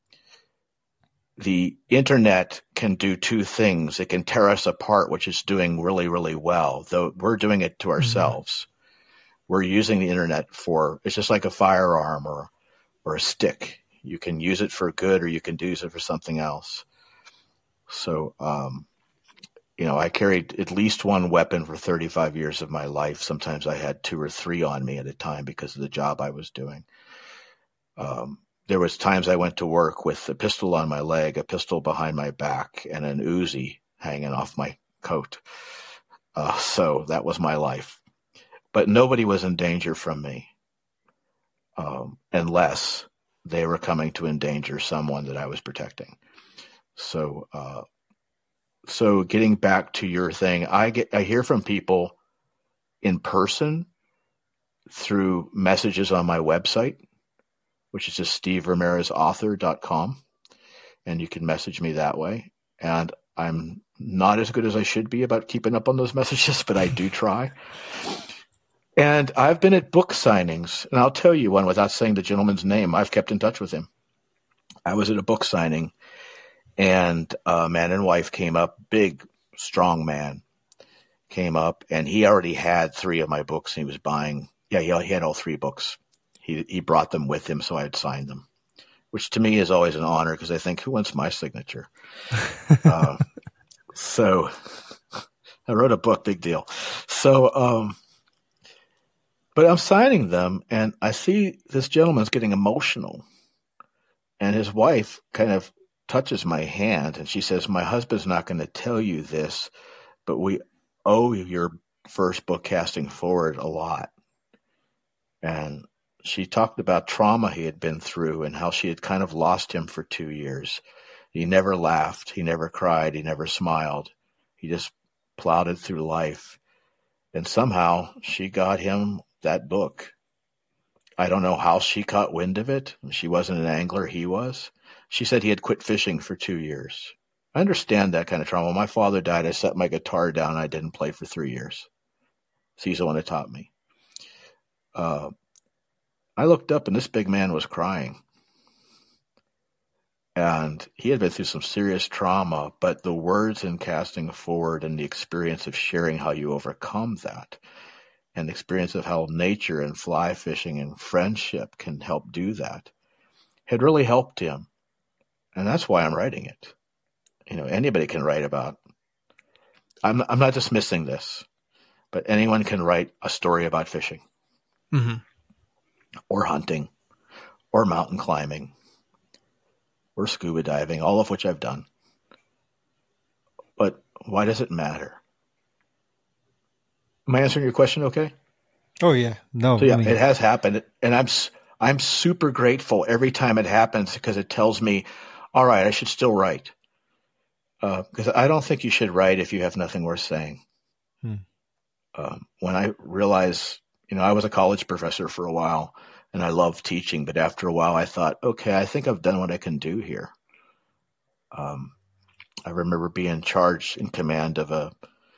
the internet can do two things. It can tear us apart, which is doing really, really well, though we're doing it to ourselves. Mm-hmm. We're using the internet for, it's just like a firearm or, or a stick. You can use it for good or you can use it for something else. So, um, you know, I carried at least one weapon for thirty-five years of my life. Sometimes I had two or three on me at a time because of the job I was doing. Um, there was times I went to work with a pistol on my leg, a pistol behind my back, and an Uzi hanging off my coat. Uh, so that was my life. But nobody was in danger from me, um, unless they were coming to endanger someone that I was protecting. So, uh, so getting back to your thing, I get, I hear from people in person through messages on my website, which is just steve ramirez author dot com. And you can message me that way. And I'm not as good as I should be about keeping up on those messages, but I do try. And I've been at book signings, and I'll tell you one without saying the gentleman's name. I've kept in touch with him. I was at a book signing, and a man and wife came up, big, strong man, came up, and he already had three of my books. He was buying, yeah, he, he had all three books. He he brought them with him, so I had signed them, which to me is always an honor because I think, who wants my signature? uh, so I wrote a book, big deal. So, um, But I'm signing them, and I see this gentleman's getting emotional. And his wife kind of touches my hand, and she says, my husband's not going to tell you this, but we owe your first book, Casting Forward, a lot. And she talked about trauma he had been through and how she had kind of lost him for two years. He never laughed. He never cried. He never smiled. He just plowed through life. And somehow she got him that book. I don't know how she caught wind of it. She wasn't an angler. He was. She said he had quit fishing for two years. I understand that kind of trauma. My father died. I set my guitar down. I didn't play for three years. So he's the one that taught me. Uh, I looked up and this big man was crying. And he had been through some serious trauma, but the words in Casting Forward and the experience of sharing how you overcome that and the experience of how nature and fly fishing and friendship can help do that had really helped him. And that's why I'm writing it. You know, anybody can write about, I'm, I'm not dismissing this, but anyone can write a story about fishing mm-hmm. or hunting or mountain climbing or scuba diving, all of which I've done. But why does it matter? Am I answering your question okay? Oh, yeah. No. So, yeah, I mean, it has happened. And I'm I'm super grateful every time it happens because it tells me, all right, I should still write. Because uh, I don't think you should write if you have nothing worth saying. Hmm. Um, when I realized, you know, I was a college professor for a while, and I loved teaching. But after a while, I thought, okay, I think I've done what I can do here. Um, I remember being charged in command of a,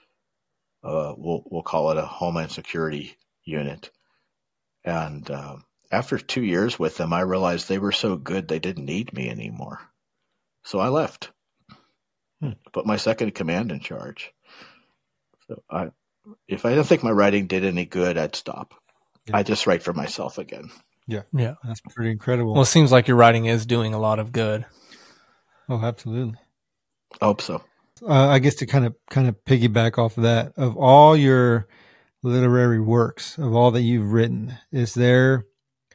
uh, we'll we'll call it a Homeland Security unit, and uh, after two years with them, I realized they were so good they didn't need me anymore. So I left. Hmm. Put my second in command in charge. So I, if I didn't think my writing did any good, I'd stop. Yeah. I just write for myself again. Yeah, yeah, that's pretty incredible. Well, it seems like your writing is doing a lot of good. Oh, absolutely. I hope so. Uh, I guess to kind of kind of piggyback off of that, of all your literary works, of all that you've written, is there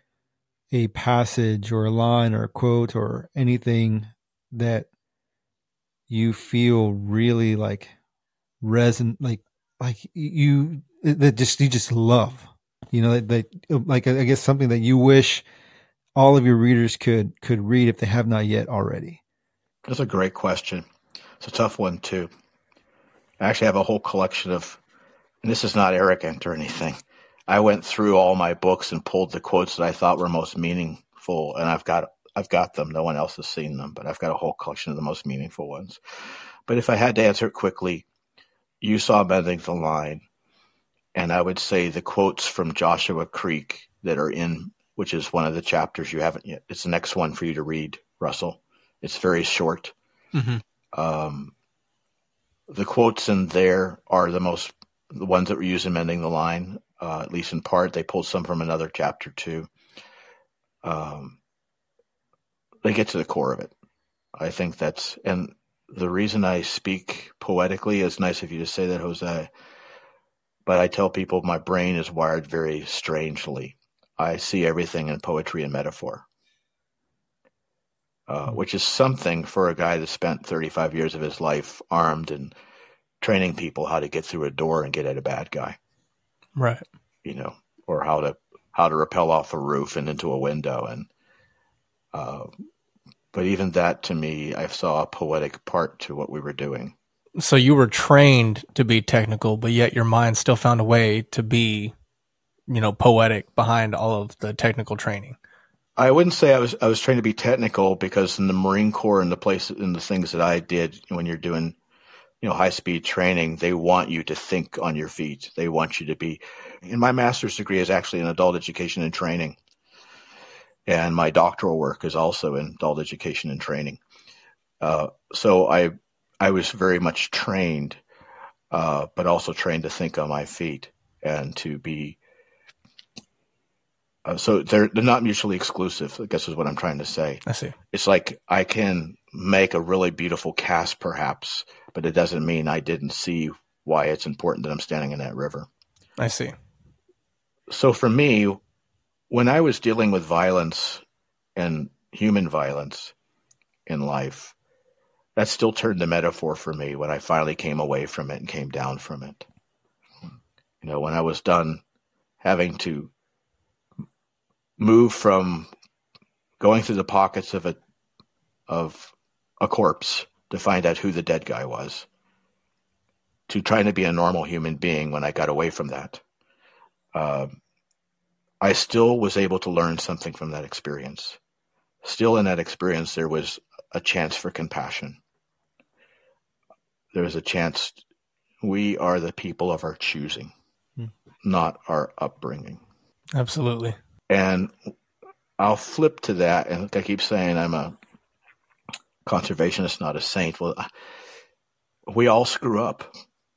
a passage or a line or a quote or anything that you feel really like reson like like you that just you just love, you know, that, that like I guess something that you wish all of your readers could could read if they have not yet already? That's a great question. It's a tough one too. I actually have a whole collection of, and this is not arrogant or anything. I went through all my books and pulled the quotes that I thought were most meaningful, and I've got I've got them. No one else has seen them, but I've got a whole collection of the most meaningful ones. But if I had to answer it quickly, you saw Mending the Line, and I would say the quotes from Joshua Creek that are in, which is one of the chapters you haven't yet. It's the next one for you to read, Russell. It's very short. Mm-hmm. Um, the quotes in there are the most, the ones that were used in Mending the Line, uh, at least in part. They pulled some from another chapter too. Um, they get to the core of it. I think that's, and the reason I speak poetically, is nice of you to say that, Jose, but I tell people my brain is wired very strangely. I see everything in poetry and metaphor. Uh, which is something for a guy that spent thirty-five years of his life armed and training people how to get through a door and get at a bad guy. Right. You know, or how to, how to rappel off a roof and into a window. And, uh, but even that to me, I saw a poetic part to what we were doing. So you were trained to be technical, but yet your mind still found a way to be, you know, poetic behind all of the technical training. I wouldn't say I was I was trained to be technical, because in the Marine Corps and the place and the things that I did when you're doing, you know, high speed training, they want you to think on your feet. They want you to be. And my master's degree is actually in adult education and training, and my doctoral work is also in adult education and training. Uh, so I I was very much trained, uh, but also trained to think on my feet and to be. Uh, so they're they're not mutually exclusive, I guess is what I'm trying to say. I see. It's like I can make a really beautiful cast perhaps, but it doesn't mean I didn't see why it's important that I'm standing in that river. I see. so for me, when I was dealing with violence and human violence in life, that still turned the metaphor for me when I finally came away from it and came down from it. You know, when I was done having to move from going through the pockets of a of a corpse to find out who the dead guy was, to trying to be a normal human being when I got away from that, uh, I still was able to learn something from that experience. Still in that experience, there was a chance for compassion. There was a chance. We are the people of our choosing, hmm. not our upbringing. Absolutely. And I'll flip to that. And I keep saying I'm a conservationist, not a saint. Well, we all screw up.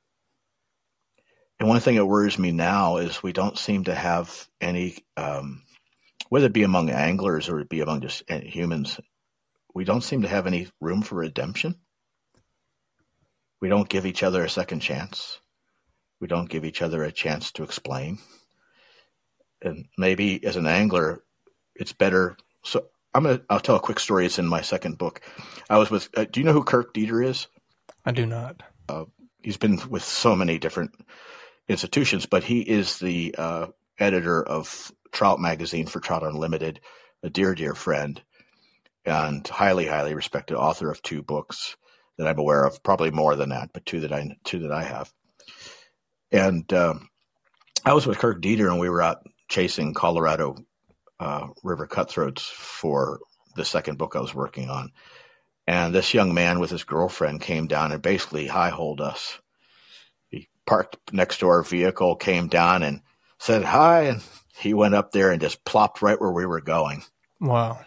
And one thing that worries me now is we don't seem to have any, um, whether it be among anglers or it be among just humans, we don't seem to have any room for redemption. We don't give each other a second chance. We don't give each other a chance to explain. And maybe as an angler, it's better. So I'm gonna. I'll tell a quick story. It's in my second book. I was with. Uh, do you know who Kirk Dieter is? I do not. Uh, he's been with so many different institutions, but he is the uh, editor of Trout Magazine for Trout Unlimited, a dear, dear friend, and highly, highly respected author of two books that I'm aware of. Probably more than that, but two that I two that I have. And um, I was with Kirk Dieter, and we were out chasing Colorado uh, river cutthroats for the second book I was working on. And this young man with his girlfriend came down and basically high-holed us. He parked next to our vehicle, came down and said hi, and he went up there and just plopped right where we were going. Wow.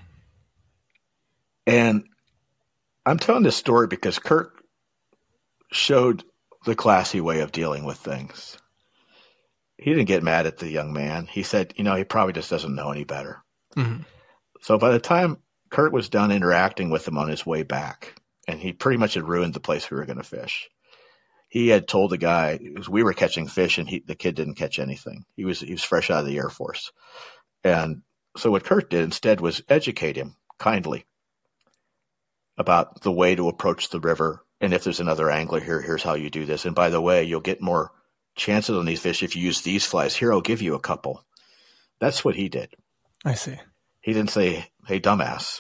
And I'm telling this story because Kirk showed the classy way of dealing with things. He didn't get mad at the young man. He said, you know, he probably just doesn't know any better. Mm-hmm. So by the time Kurt was done interacting with him on his way back, and he pretty much had ruined the place we were going to fish, he had told the guy, because we were catching fish and he, the kid didn't catch anything. He was, he was fresh out of the Air Force. And so what Kurt did instead was educate him kindly about the way to approach the river. And if there's another angler here, here's how you do this. And by the way, you'll get more chances on these fish if you use these flies. Here, I'll give you a couple. That's what he did. I see. He didn't say, hey, dumbass.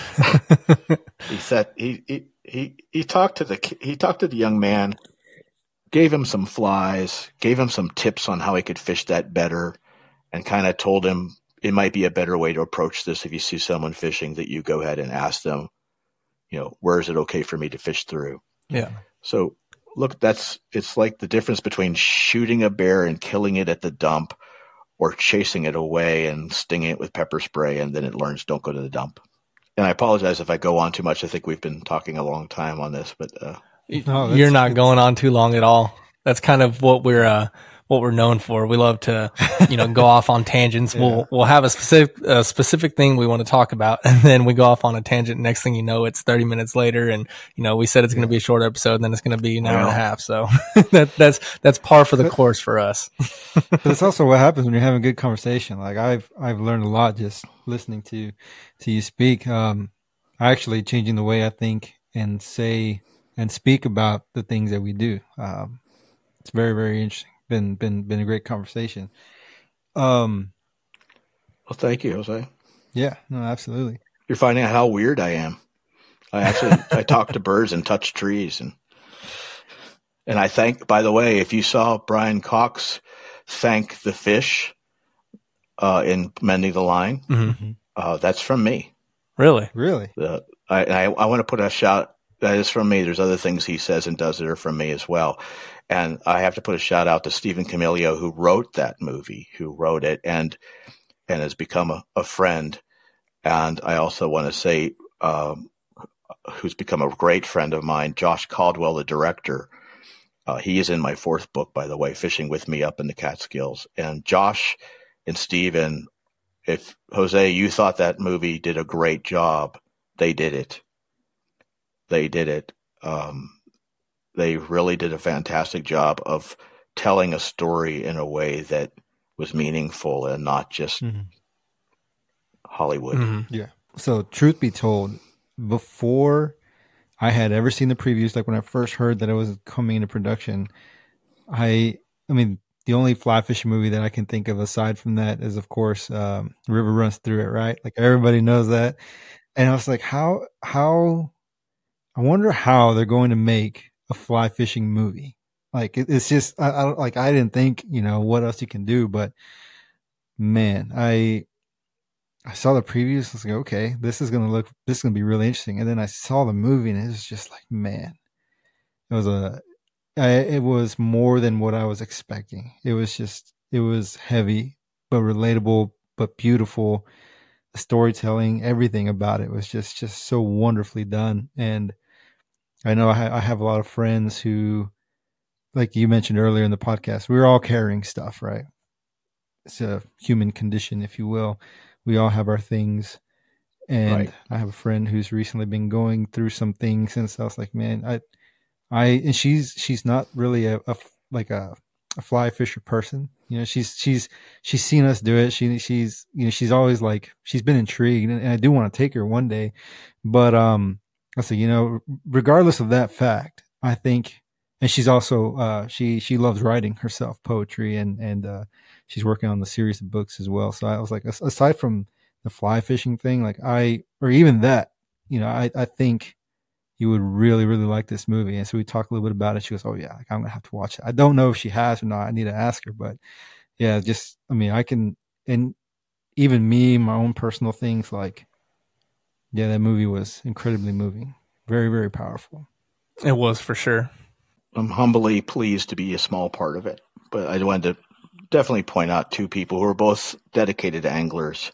he said, he, he, he, he talked to the, he talked to the young man, gave him some flies, gave him some tips on how he could fish that better, and kind of told him it might be a better way to approach this. If you see someone fishing, that you go ahead and ask them, you know, where is it okay for me to fish through? Yeah. So look, that's, it's like the difference between shooting a bear and killing it at the dump, or chasing it away and stinging it with pepper spray, and then it learns don't go to the dump. And I apologize if I go on too much. I think we've been talking a long time on this, but uh, no, you're not going on too long at all. That's kind of what we're uh, what we're known for. We love to, you know, go off on tangents. Yeah. We'll we'll have a specific a specific thing we want to talk about, and then we go off on a tangent. Next thing you know, it's thirty minutes later, and you know we said it's going to be a short episode, and then it's going to be an hour wow. and a half. So that that's that's par for the course for us. But it's also what happens when you're having a good conversation. Like I've I've learned a lot just listening to to you speak. Um, actually changing the way I think and say and speak about the things that we do. Um, it's very very interesting. Been been been a great conversation. Um, well, thank you, Jose. Yeah, no, absolutely. You're finding out how weird I am. I actually I talk to birds and touch trees, and and I thank. By the way, if you saw Brian Cox thank the fish uh, in mending the line, mm-hmm. uh, that's from me. Really, really. The, I I, I want to put a shout. That is from me. There's other things he says and does that are from me as well. And I have to put a shout out to Stephen Camilio, who wrote that movie, who wrote it and and has become a, a friend. And I also want to say, um, who's become a great friend of mine, Josh Caldwell, the director. Uh, he is in my fourth book, by the way, Fishing with Me up in the Catskills. And Josh and Stephen, if Jose, you thought that movie did a great job, they did it. They did it. Um, they really did a fantastic job of telling a story in a way that was meaningful and not just mm-hmm. Hollywood. Mm-hmm. Yeah. So truth be told, before I had ever seen the previews, like when I first heard that it was coming into production, I, I mean, the only fly fishing movie that I can think of aside from that is, of course, um, River Runs Through It, right? Like everybody knows that. And I was like, how, how, I wonder how they're going to make a fly fishing movie. Like it, it's just, I, I like, I didn't think, you know, what else you can do, but man, I, I saw the previews. I was like, okay, this is going to look, this is going to be really interesting. And then I saw the movie and it was just like, man, it was a, I, it was more than what I was expecting. It was just, it was heavy, but relatable, but beautiful. The storytelling, everything about it was just, just so wonderfully done. And I know I, ha- I have a lot of friends who, like you mentioned earlier in the podcast, we're all carrying stuff, right? It's a human condition, if you will. We all have our things. And right. I have a friend who's recently been going through some things. And so I was like, man, I, I, and she's, she's not really a, a like a, a fly fisher person. You know, she's, she's, she's seen us do it. She, she's, you know, she's always like, she's been intrigued and, and I do want to take her one day, but, um, I said, you know, regardless of that fact, I think, and she's also, uh, she, she loves writing herself, poetry, and, and, uh, she's working on the series of books as well. So I was like, aside from the fly fishing thing, like I, or even that, you know, I, I think you would really, really like this movie. And so we talked a little bit about it. She goes, oh yeah, like I'm going to have to watch it. I don't know if she has or not. I need to ask her, but yeah, just, I mean, I can, and even me, my own personal things, like, yeah, that movie was incredibly moving. Very, very powerful. It was for sure. I'm humbly pleased to be a small part of it, but I wanted to definitely point out two people who are both dedicated anglers.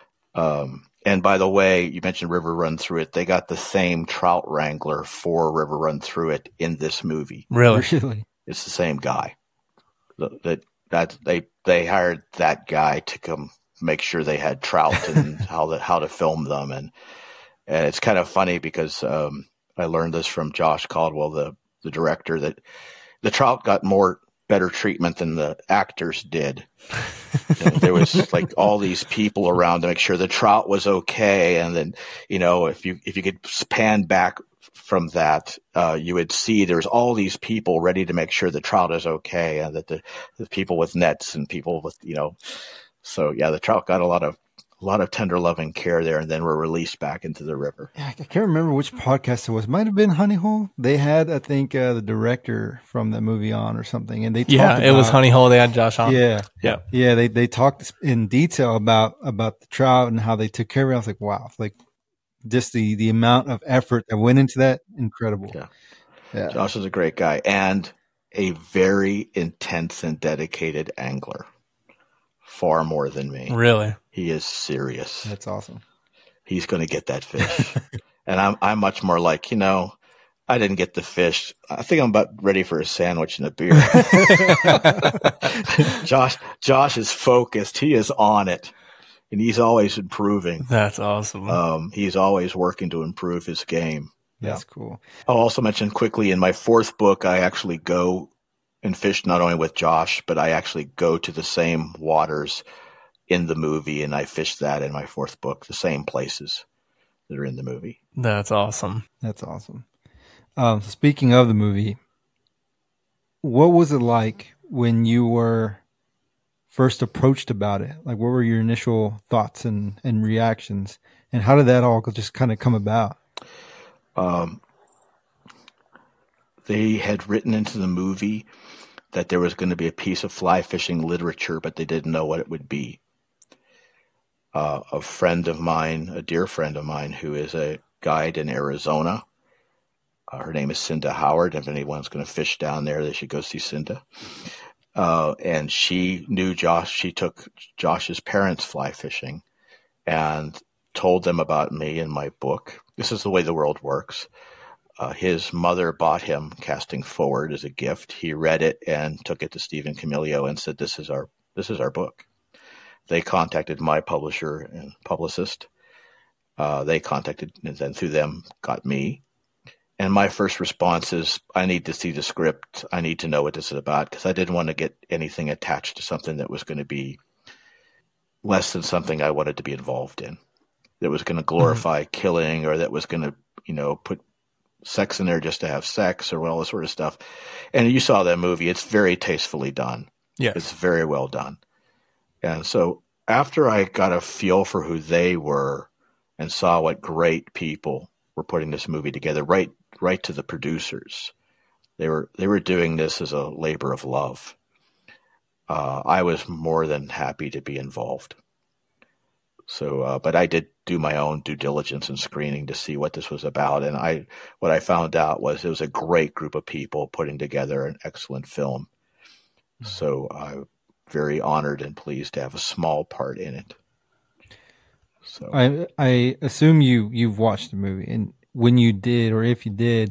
Um, and by the way, you mentioned River Run Through It. They got the same trout wrangler for River Run Through It in this movie. Really? Really? It's the same guy. That that they they hired that guy to come make sure they had trout and how the, how to film them. And and it's kind of funny because um, I learned this from Josh Caldwell, the the director, that the trout got more better treatment than the actors did. You know, there was like all these people around to make sure the trout was okay. And then, you know, if you, if you could pan back from that, uh, you would see there's all these people ready to make sure the trout is okay. And that the, the people with nets and people with, you know, so yeah, the trout got a lot of, a lot of tender loving care there, and then were released back into the river. Yeah, I can't remember which podcast it was. Might have been Honey Hole. They had, I think, uh, the director from that movie on or something, and they talked yeah, about, it was Honey Hole. They had Josh on. Yeah, yeah, yeah. They they talked in detail about about the trout and how they took care of it. I was like, wow, like just the the amount of effort that went into that, incredible. Yeah, yeah. Josh is a great guy and a very intense and dedicated angler. Far more than me. Really? He is serious. That's awesome. He's going to get that fish. And I'm I'm much more like, you know, I didn't get the fish. I think I'm about ready for a sandwich and a beer. Josh Josh is focused. He is on it. And he's always improving. That's awesome. Um, he's always working to improve his game. That's yeah. cool. I'll also mention quickly, in my fourth book, I actually go and fish not only with Josh, but I actually go to the same waters in the movie, and I fish that in my fourth book, the same places that are in the movie. That's awesome. That's awesome. Um, so speaking of the movie, what was it like when you were first approached about it? Like, what were your initial thoughts and, and reactions, and how did that all just kind of come about? Um, they had written into the movie that there was going to be a piece of fly fishing literature, but they didn't know what it would be. Uh, a friend of mine, a dear friend of mine, who is a guide in Arizona, uh, her name is Cinda Howard. If anyone's going to fish down there, they should go see Cinda. Uh, and she knew Josh. She took Josh's parents fly fishing and told them about me and my book. This is the way the world works. Uh, his mother bought him Casting Forward as a gift. He read it and took it to Stephen Camilio and said, "This is our this is our book." They contacted my publisher and publicist. Uh, they contacted, and then through them got me. and my first response is, I need to see the script. I need to know what this is about, because I didn't want to get anything attached to something that was going to be less than something I wanted to be involved in, that was going to glorify mm-hmm. killing, or that was going to, you know, put sex in there just to have sex, or all this sort of stuff. And you saw that movie. It's very tastefully done. Yes. It's very well done. And so after I got a feel for who they were and saw what great people were putting this movie together, right right to the producers, they were they were doing this as a labor of love. Uh, I was more than happy to be involved. So, uh, but I did do my own due diligence and screening to see what this was about, and I what I found out was it was a great group of people putting together an excellent film. Mm-hmm. So I'm very honored and pleased to have a small part in it. So I I assume you you've watched the movie, and when you did, or if you did,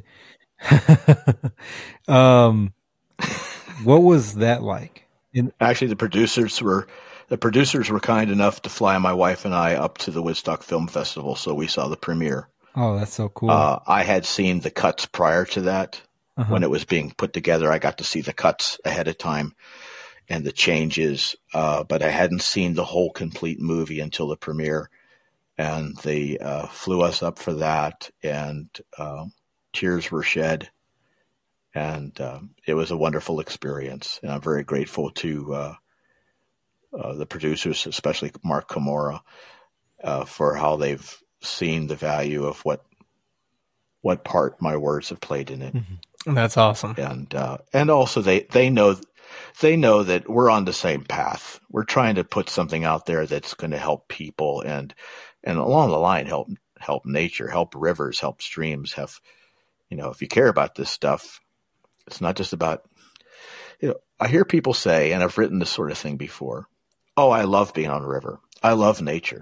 um, what was that like? In- Actually, the producers were the producers were kind enough to fly my wife and I up to the Woodstock Film Festival, so we saw the premiere. Oh, that's so cool. Uh, I had seen the cuts prior to that. Uh-huh. When it was being put together, I got to see the cuts ahead of time and the changes, uh, but I hadn't seen the whole complete movie until the premiere. And they uh, flew us up for that, and uh, tears were shed. And um, it was a wonderful experience. And I'm very grateful to uh, uh, the producers, especially Mark Kimura, uh, for how they've seen the value of what what part my words have played in it. Mm-hmm. That's awesome. And uh, and also they, they know they know that we're on the same path. We're trying to put something out there that's going to help people, and and along the line help help nature, help rivers, help streams. Have you know, if you care about this stuff, it's not just about, you know, I hear people say, and I've written this sort of thing before, oh, I love being on a river. I love nature.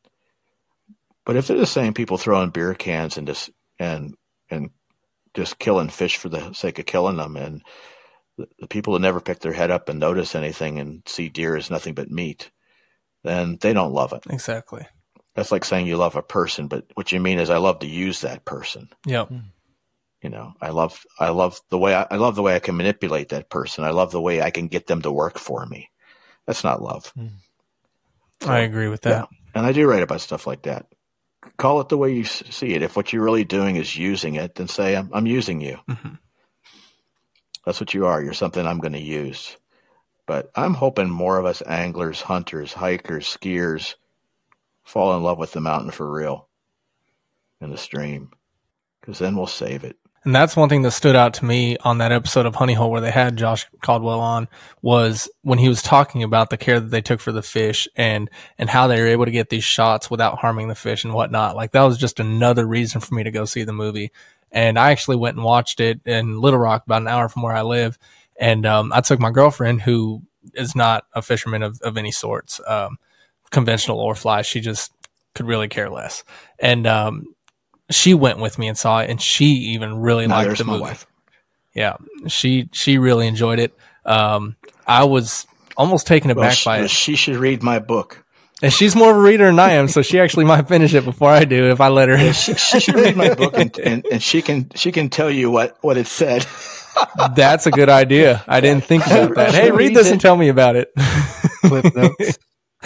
But if they're the same people throwing beer cans and just and and just killing fish for the sake of killing them, and the, the people that never pick their head up and notice anything and see deer as nothing but meat, then they don't love it. Exactly. That's like saying you love a person, but what you mean is I love to use that person. Yep. You know, I love, I love the way I, I love the way I can manipulate that person. I love the way I can get them to work for me. That's not love. So, I agree with that. Yeah. And I do write about stuff like that. Call it the way you see it. If what you're really doing is using it, then say, I'm, I'm using you. Mm-hmm. That's what you are. You're something I'm going to use. But I'm hoping more of us anglers, hunters, hikers, skiers fall in love with the mountain for real and the stream, because then we'll save it. And that's one thing that stood out to me on that episode of Honey Hole where they had Josh Caldwell on, was when he was talking about the care that they took for the fish and, and how they were able to get these shots without harming the fish and whatnot. Like, that was just another reason for me to go see the movie. And I actually went and watched it in Little Rock, about an hour from where I live. And um, I took my girlfriend, who is not a fisherman of, of any sorts, um, conventional or fly. She just could really care less. And um, she went with me and saw it, and she even really now liked the my movie. Wife. Yeah, she she really enjoyed it. Um, I was almost taken aback well, she, by it. She should read my book. And she's more of a reader than I am, so she actually might finish it before I do if I let her. Yeah, she, she should read my book, and, and, and she can she can tell you what, what it said. That's a good idea. I didn't think about that. Hey, read this and tell me about it. Clip notes.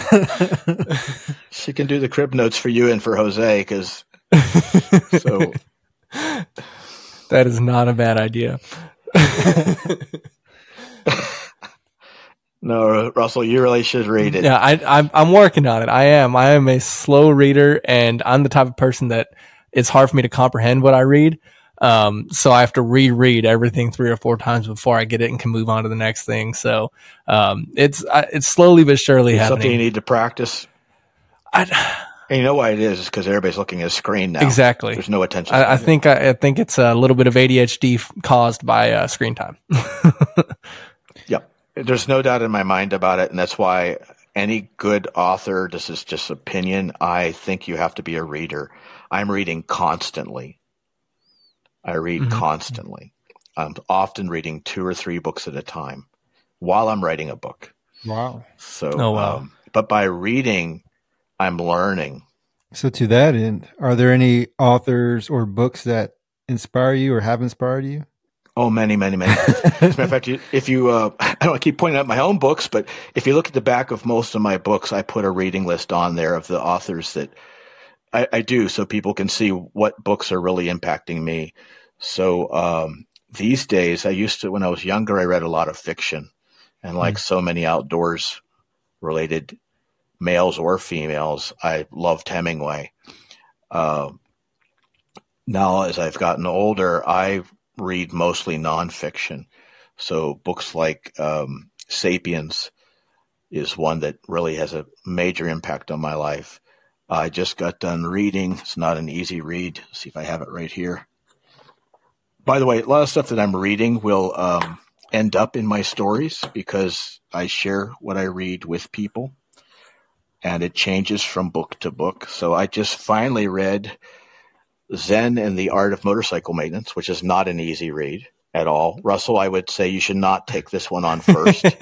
She can do the crib notes for you and for Jose, because so that is not a bad idea. No, Russell, you really should read it. Yeah, I, I'm I'm working on it. I am. I am a slow reader, and I'm the type of person that it's hard for me to comprehend what I read. Um, so I have to reread everything three or four times before I get it and can move on to the next thing. So um, it's I, it's slowly but surely it's happening. Something you need to practice. I, and you know why it is? It's because everybody's looking at a screen now. Exactly. There's no attention. I, I think I, I think it's a little bit of A D H D caused by uh, screen time. Yep. There's no doubt in my mind about it, and that's why any good author, this is just opinion, I think you have to be a reader. I'm reading constantly. I read mm-hmm. constantly. I'm often reading two or three books at a time while I'm writing a book. Wow. So, oh, wow. Um, but by reading, I'm learning. So to that end, are there any authors or books that inspire you or have inspired you? Oh, many, many, many. As a matter of fact, if you, uh, I don't keep pointing out my own books, but if you look at the back of most of my books, I put a reading list on there of the authors that I, I do, so people can see what books are really impacting me. So um, these days, I used to, when I was younger, I read a lot of fiction, and like mm. so many outdoors related males or females, I loved Hemingway. Uh, now, as I've gotten older, I read mostly nonfiction. So books like um, Sapiens is one that really has a major impact on my life. I just got done reading. It's not an easy read. Let's see if I have it right here. By the way, a lot of stuff that I'm reading will um, end up in my stories because I share what I read with people, and it changes from book to book. So I just finally read Zen and the Art of Motorcycle Maintenance, which is not an easy read at all. Russell, I would say you should not take this one on first. So,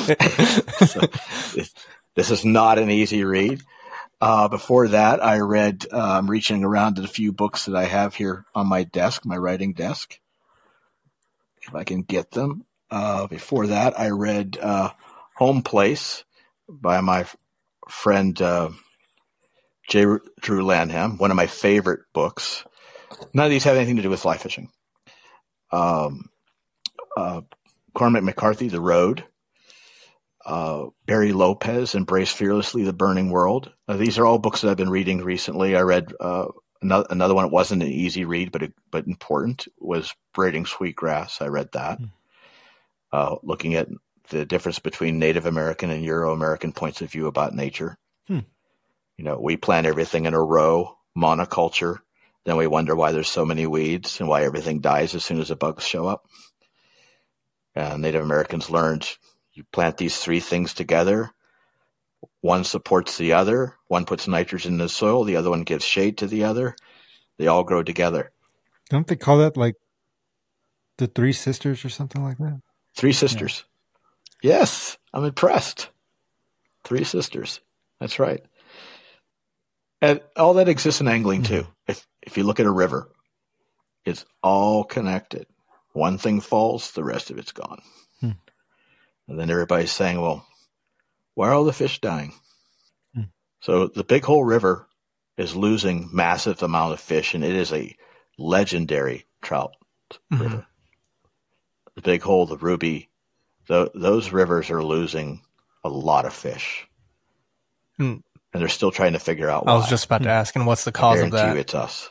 this, this is not an easy read. Uh, before that, I read, uh, I'm reaching around at a few books that I have here on my desk, my writing desk, if I can get them. Uh, before that, I read uh, Home Place by my f- friend uh, J. Drew Lanham, one of my favorite books. None of these have anything to do with fly fishing. Um, uh, Cormac McCarthy, The Road. Uh, Barry Lopez, Embrace Fearlessly, The Burning World. Uh, these are all books that I've been reading recently. I read uh, another, another one. It wasn't an easy read, but but important, was Braiding Sweetgrass. I read that. Mm. Uh, looking at the difference between Native American and Euro-American points of view about nature. Hmm. You know, we plant everything in a row, monoculture. Then we wonder why there's so many weeds and why everything dies as soon as the bugs show up. Uh, Native Americans learned you plant these three things together. One supports the other. One puts nitrogen in the soil. The other one gives shade to the other. They all grow together. Don't they call that like the Three Sisters or something like that? Three Sisters. Yeah. Yes, I'm impressed. Three Sisters. That's right. And all that exists in angling too. Mm-hmm. If if you look at a river, it's all connected. One thing falls, the rest of it's gone. Hmm. And then everybody's saying, well, why are all the fish dying? Hmm. So the Big Hole River is losing massive amount of fish, and it is a legendary trout mm-hmm. river. The Big Hole, the Ruby, the, those rivers are losing a lot of fish. Hmm. And they're still trying to figure out why. I was just about to ask, and what's the cause of that? You it's us.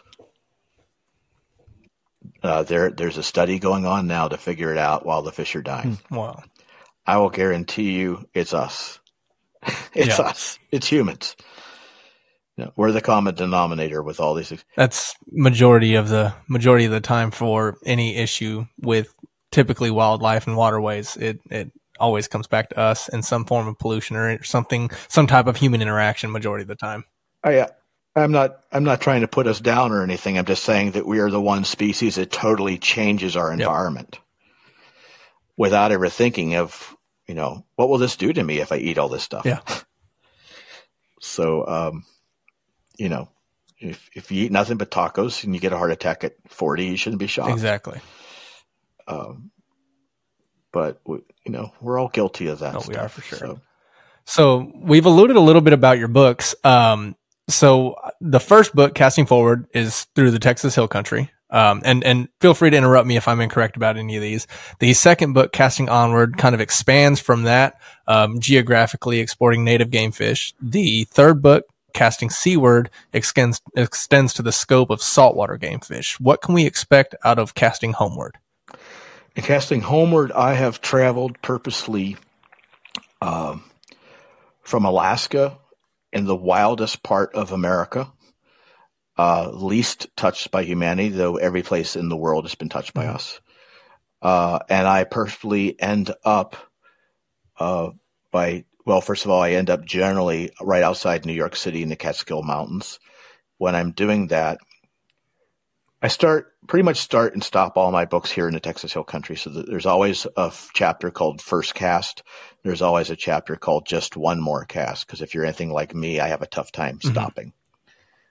Uh, there, there's a study going on now to figure it out while the fish are dying. Wow. I will guarantee you it's us. It's yeah. us. It's humans. You know, we're the common denominator with all these things. That's majority of the majority of the time for any issue with typically wildlife and waterways. It it always comes back to us in some form of pollution or something, some type of human interaction majority of the time. Oh yeah. I'm not I'm not trying to put us down or anything. I'm just saying that we are the one species that totally changes our environment yep. without ever thinking of, you know, what will this do to me if I eat all this stuff? Yeah. So, um, you know, if if you eat nothing but tacos and you get a heart attack at forty, you shouldn't be shocked. Exactly. Um, but, we, you know, we're all guilty of that oh, stuff. We are for sure. So. so we've alluded a little bit about your books. Um, so the first book, Casting Forward, is through the Texas Hill Country. Um, and, and feel free to interrupt me if I'm incorrect about any of these. The second book, Casting Onward, kind of expands from that, um, geographically exporting native game fish. The third book, Casting Seaward, extends, extends to the scope of saltwater game fish. What can we expect out of Casting Homeward? In Casting Homeward, I have traveled purposely um, from Alaska in the wildest part of America, uh, least touched by humanity, though every place in the world has been touched by mm-hmm. us. Uh, and I purposely end up uh, by, well, first of all, I end up generally right outside New York City in the Catskill Mountains. When I'm doing that, I start pretty much start and stop all my books here in the Texas Hill Country. So there's always a f- chapter called First Cast. There's always a chapter called Just One More Cast. Because if you're anything like me, I have a tough time mm-hmm. stopping.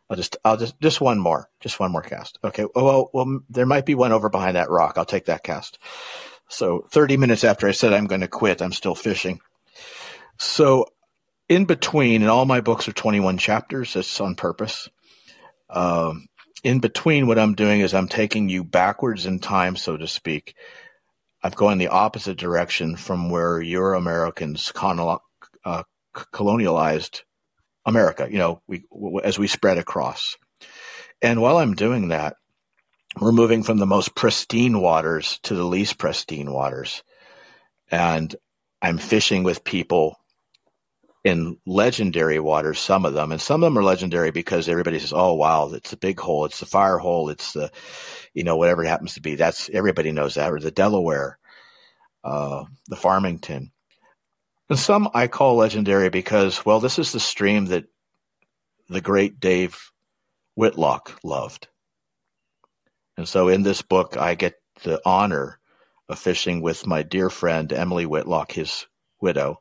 I'll just, I'll just, just one more, just one more cast. Okay. Well, well, there might be one over behind that rock. I'll take that cast. So thirty minutes after I said I'm going to quit, I'm still fishing. So in between, and all my books are twenty-one chapters. It's on purpose. Um, in between, what I'm doing is I'm taking you backwards in time, so to speak. I'm going the opposite direction from where Euro-Americans colonial, uh, colonialized America, you know, we, as we spread across. And while I'm doing that, we're moving from the most pristine waters to the least pristine waters. And I'm fishing with people in legendary waters, some of them. And some of them are legendary because everybody says, oh, wow, it's the big hole. It's the fire hole. It's the, you know, whatever it happens to be. That's, everybody knows that. Or the Delaware, uh, the Farmington. And some I call legendary because, well, this is the stream that the great Dave Whitlock loved. And so in this book, I get the honor of fishing with my dear friend, Emily Whitlock, his widow.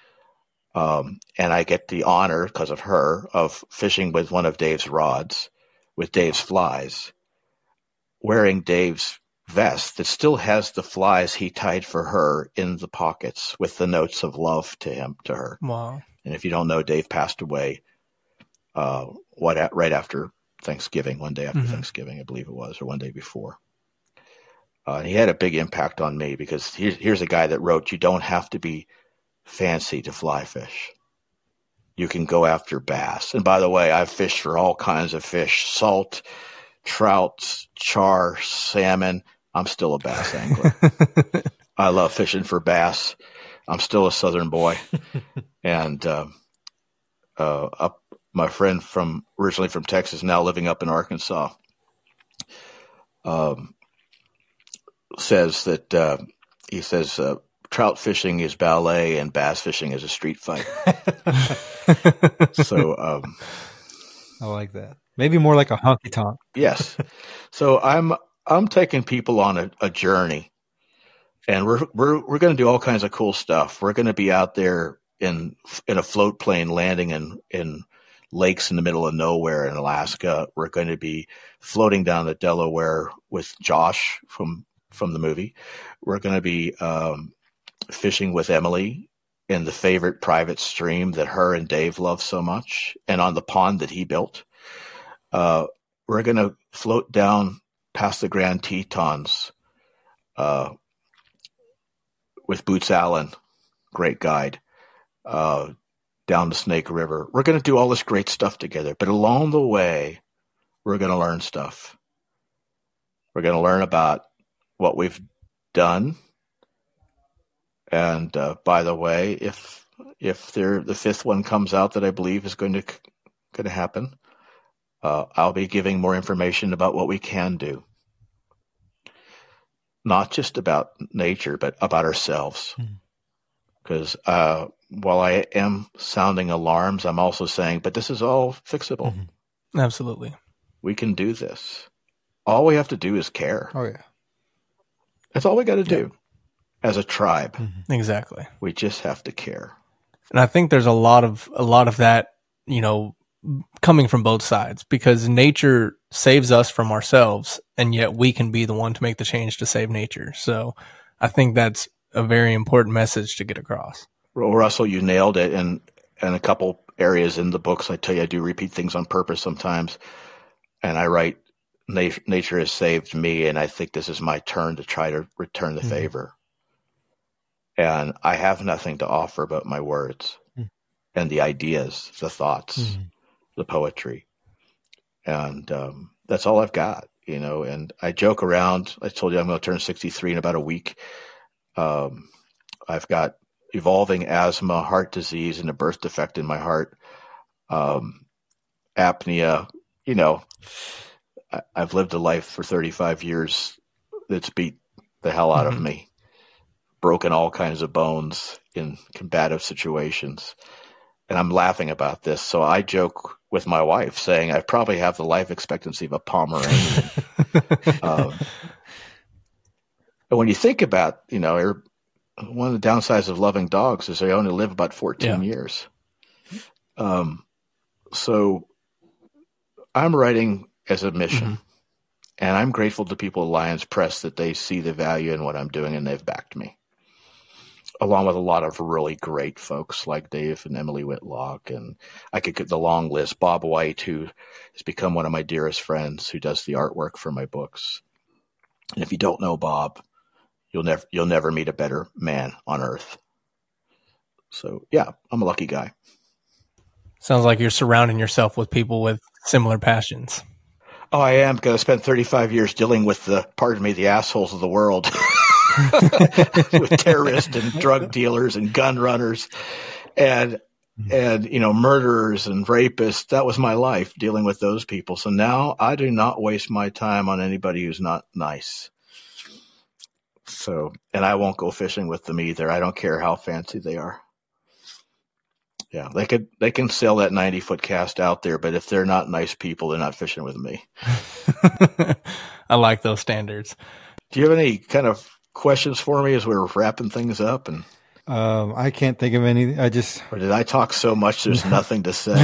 Um, and I get the honor, because of her, of fishing with one of Dave's rods, with Dave's flies, wearing Dave's vest that still has the flies he tied for her in the pockets with the notes of love to him, to her. Wow. And if you don't know, Dave passed away uh, what right after Thanksgiving, one day after mm-hmm. Thanksgiving, I believe it was, or one day before. Uh, and he had a big impact on me because here's, here's a guy that wrote, you don't have to be fancy to fly fish. You can go after bass. And by the way, I've fished for all kinds of fish, salt, trout, char, salmon. I'm still a bass angler. I love fishing for bass. I'm still a Southern boy. and uh, uh, up, my friend from originally from Texas, now living up in Arkansas, um, says that uh, he says uh, trout fishing is ballet and bass fishing is a street fight. so um, I like that. Maybe more like a honky tonk. Yes. So I'm I'm taking people on a, a journey, and we're we're we're going to do all kinds of cool stuff. We're going to be out there in in a float plane landing in in lakes in the middle of nowhere in Alaska. We're going to be floating down the Delaware with Josh from from the movie. We're going to be um, fishing with Emily in the favorite private stream that her and Dave love so much, and on the pond that he built. Uh, we're going to float down past the Grand Tetons uh, with Boots Allen, great guide, uh, down the Snake River. We're going to do all this great stuff together, but along the way, we're going to learn stuff. We're going to learn about what we've done. And uh, by the way, if if there the fifth one comes out that I believe is going to going to happen, Uh, I'll be giving more information about what we can do. Not just about nature, but about ourselves. Because mm-hmm. uh, while I am sounding alarms, I'm also saying, but this is all fixable. Mm-hmm. Absolutely. We can do this. All we have to do is care. Oh, yeah. That's all we got to yeah. do as a tribe. Mm-hmm. Exactly. We just have to care. And I think there's a lot of a lot of that, you know, coming from both sides, because nature saves us from ourselves, and yet we can be the one to make the change to save nature. So I think that's a very important message to get across. Well, Russell, you nailed it. And in a couple areas in the books, I tell you, I do repeat things on purpose sometimes. And I write, nature has saved me, and I think this is my turn to try to return the mm-hmm. favor. And I have nothing to offer but my words mm-hmm. and the ideas, the thoughts. Mm-hmm. the poetry. And um, that's all I've got, you know, and I joke around. I told you I'm going to turn sixty-three in about a week. Um, I've got evolving asthma, heart disease, and a birth defect in my heart, um, apnea. You know, I, I've lived a life for thirty-five years that's beat the hell out mm-hmm. of me, broken all kinds of bones in combative situations. And I'm laughing about this. So I joke with my wife saying I probably have the life expectancy of a Pomeranian. um, and when you think about, you know, one of the downsides of loving dogs is they only live about fourteen yeah. years. Um, so I'm writing as a mission, Mm-hmm. and I'm grateful to people at Lions Press that they see the value in what I'm doing and they've backed me, along with a lot of really great folks like Dave and Emily Whitlock. And I could get the long list. Bob White, who has become one of my dearest friends, who does the artwork for my books. And if you don't know Bob, you'll never you'll never meet a better man on earth. So yeah, I'm a lucky guy. Sounds like you're surrounding yourself with people with similar passions. Oh, I am, because I spent thirty-five years dealing with the, pardon me, the assholes of the world, with terrorists and drug dealers and gun runners and, and, you know, murderers and rapists. That was my life, dealing with those people. So now I do not waste my time on anybody who's not nice. So, and I won't go fishing with them either. I don't care how fancy they are. Yeah, they could they can sell that ninety foot cast out there, but if they're not nice people, they're not fishing with me. I like those standards. Do you have any kind of questions for me as we're wrapping things up? And Um, I can't think of any. I just or did I talk so much there's nothing to say?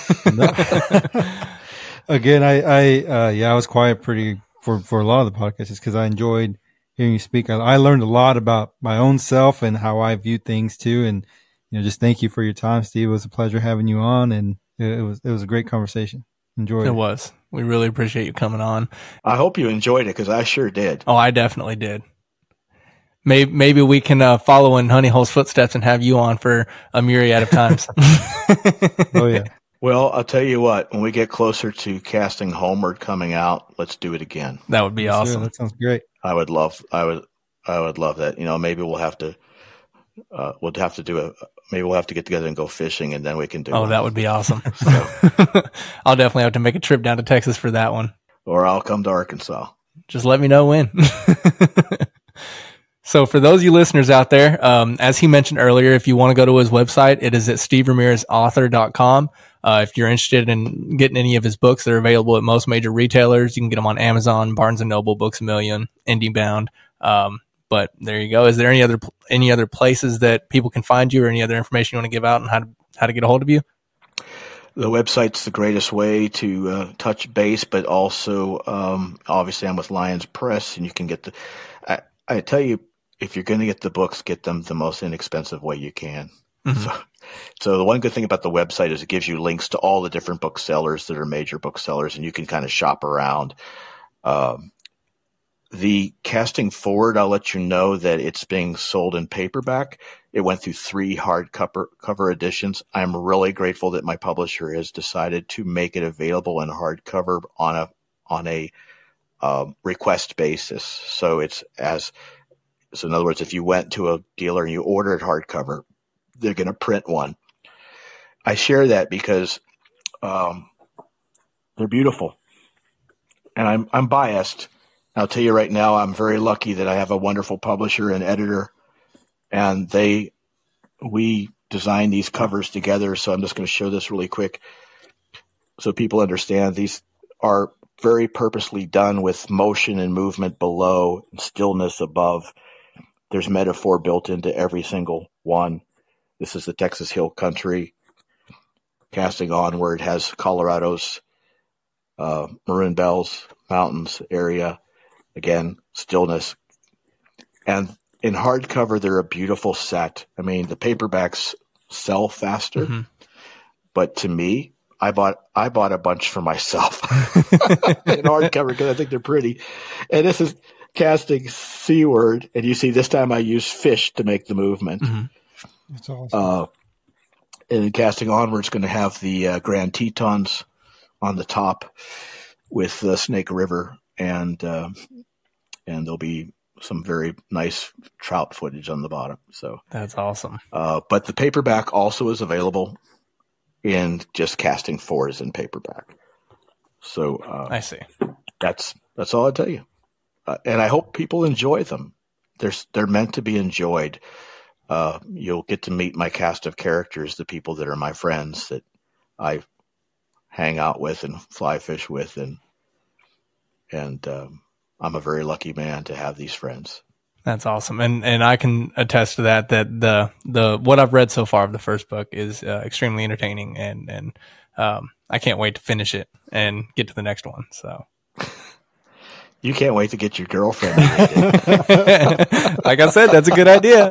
again, I, I, uh, yeah, I was quiet pretty for, for a lot of the podcasts just because I enjoyed hearing you speak. I, I learned a lot about my own self and how I view things too. And, you know, just thank you for your time, Steve. It was a pleasure having you on, and it, it was, it was a great conversation. Enjoyed it. It was. We really appreciate you coming on. I hope you enjoyed it, because I sure did. Oh, I definitely did. Maybe, maybe we can uh, follow in Honey Hole's footsteps and have you on for a myriad of times. Oh yeah. Well, I'll tell you what, when we get closer to Casting Homeward coming out, let's do it again. That would be Sure, awesome. that sounds great. I would love, I would, I would love that. You know, maybe we'll have to, uh, we'll have to do a, maybe we'll have to get together and go fishing, and then we can do Oh, one. that would be awesome. I'll definitely have to make a trip down to Texas for that one. Or I'll come to Arkansas. Just let me know when. So for those of you listeners out there, um, as he mentioned earlier, if you want to go to his website, it is at steve ramirez author dot com. Uh, if you're interested in getting any of his books, they're available at most major retailers. You can get them on Amazon, Barnes and Noble, Books A Million, IndieBound. Um, but there you go. Is there any other any other places that people can find you, or any other information you want to give out on how to how to get a hold of you? The website's the greatest way to uh, touch base, but also, um, obviously, I'm with Lions Press, and you can get the. I, I tell you, if you're going to get the books, get them the most inexpensive way you can. Mm-hmm. So, so the one good thing about the website is it gives you links to all the different booksellers that are major booksellers, and you can kind of shop around. Um, the Casting Forward, I'll let you know that it's being sold in paperback. It went through three hardcover cover editions. I'm really grateful that my publisher has decided to make it available in hardcover on a on a um, request basis. So it's as so in other words, if you went to a dealer and you ordered hardcover, they're going to print one. I share that because um, they're beautiful, and I'm I'm biased. I'll tell you right now, I'm very lucky that I have a wonderful publisher and editor, and they we designed these covers together. So I'm just going to show this really quick so people understand. These are very purposely done with motion and movement below and stillness above. There's metaphor built into every single one. This is the Texas Hill Country. Casting Onward has Colorado's uh, Maroon Bells Mountains area. Again, stillness. And in hardcover, they're a beautiful set. I mean, the paperbacks sell faster, mm-hmm. but to me, I bought I bought a bunch for myself in hardcover because I think they're pretty. And this is Casting Seaward, and you see this time I use fish to make the movement. Mm-hmm. That's awesome. Uh, and then Casting Onward is going to have the uh, Grand Tetons on the top with the Snake River, and uh, and there'll be some very nice trout footage on the bottom. So that's awesome. Uh, but the paperback also is available in just Casting Forwards in paperback. So uh, I see. That's that's all I'll tell you. Uh, and I hope people enjoy them. They're they're meant to be enjoyed. Uh, you'll get to meet my cast of characters, the people that are my friends that I hang out with and fly fish with, and and um, I'm a very lucky man to have these friends. That's awesome, and and I can attest to that. That the the what I've read so far of the first book is uh, extremely entertaining, and and um, I can't wait to finish it and get to the next one. So. You can't wait to get your girlfriend. Like I said, that's a good idea.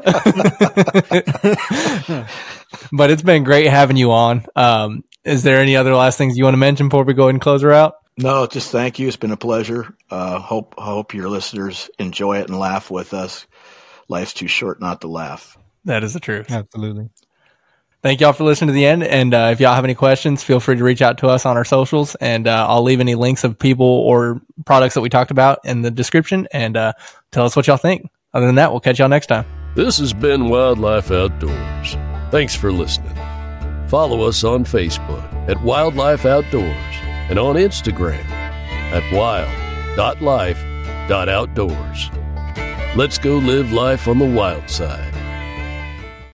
But it's been great having you on. Um, is there any other last things you want to mention before we go ahead and close her out? No, just thank you. It's been a pleasure. Uh, hope hope your listeners enjoy it and laugh with us. Life's too short not to laugh. That is the truth. Absolutely. Thank y'all for listening to the end. And uh, if y'all have any questions, feel free to reach out to us on our socials. And uh, I'll leave any links of people or products that we talked about in the description. And uh, tell us what y'all think. Other than that, we'll catch y'all next time. This has been Wildlife Outdoors. Thanks for listening. Follow us on Facebook at Wildlife Outdoors and on Instagram at wild dot life dot outdoors. Let's go live life on the wild side.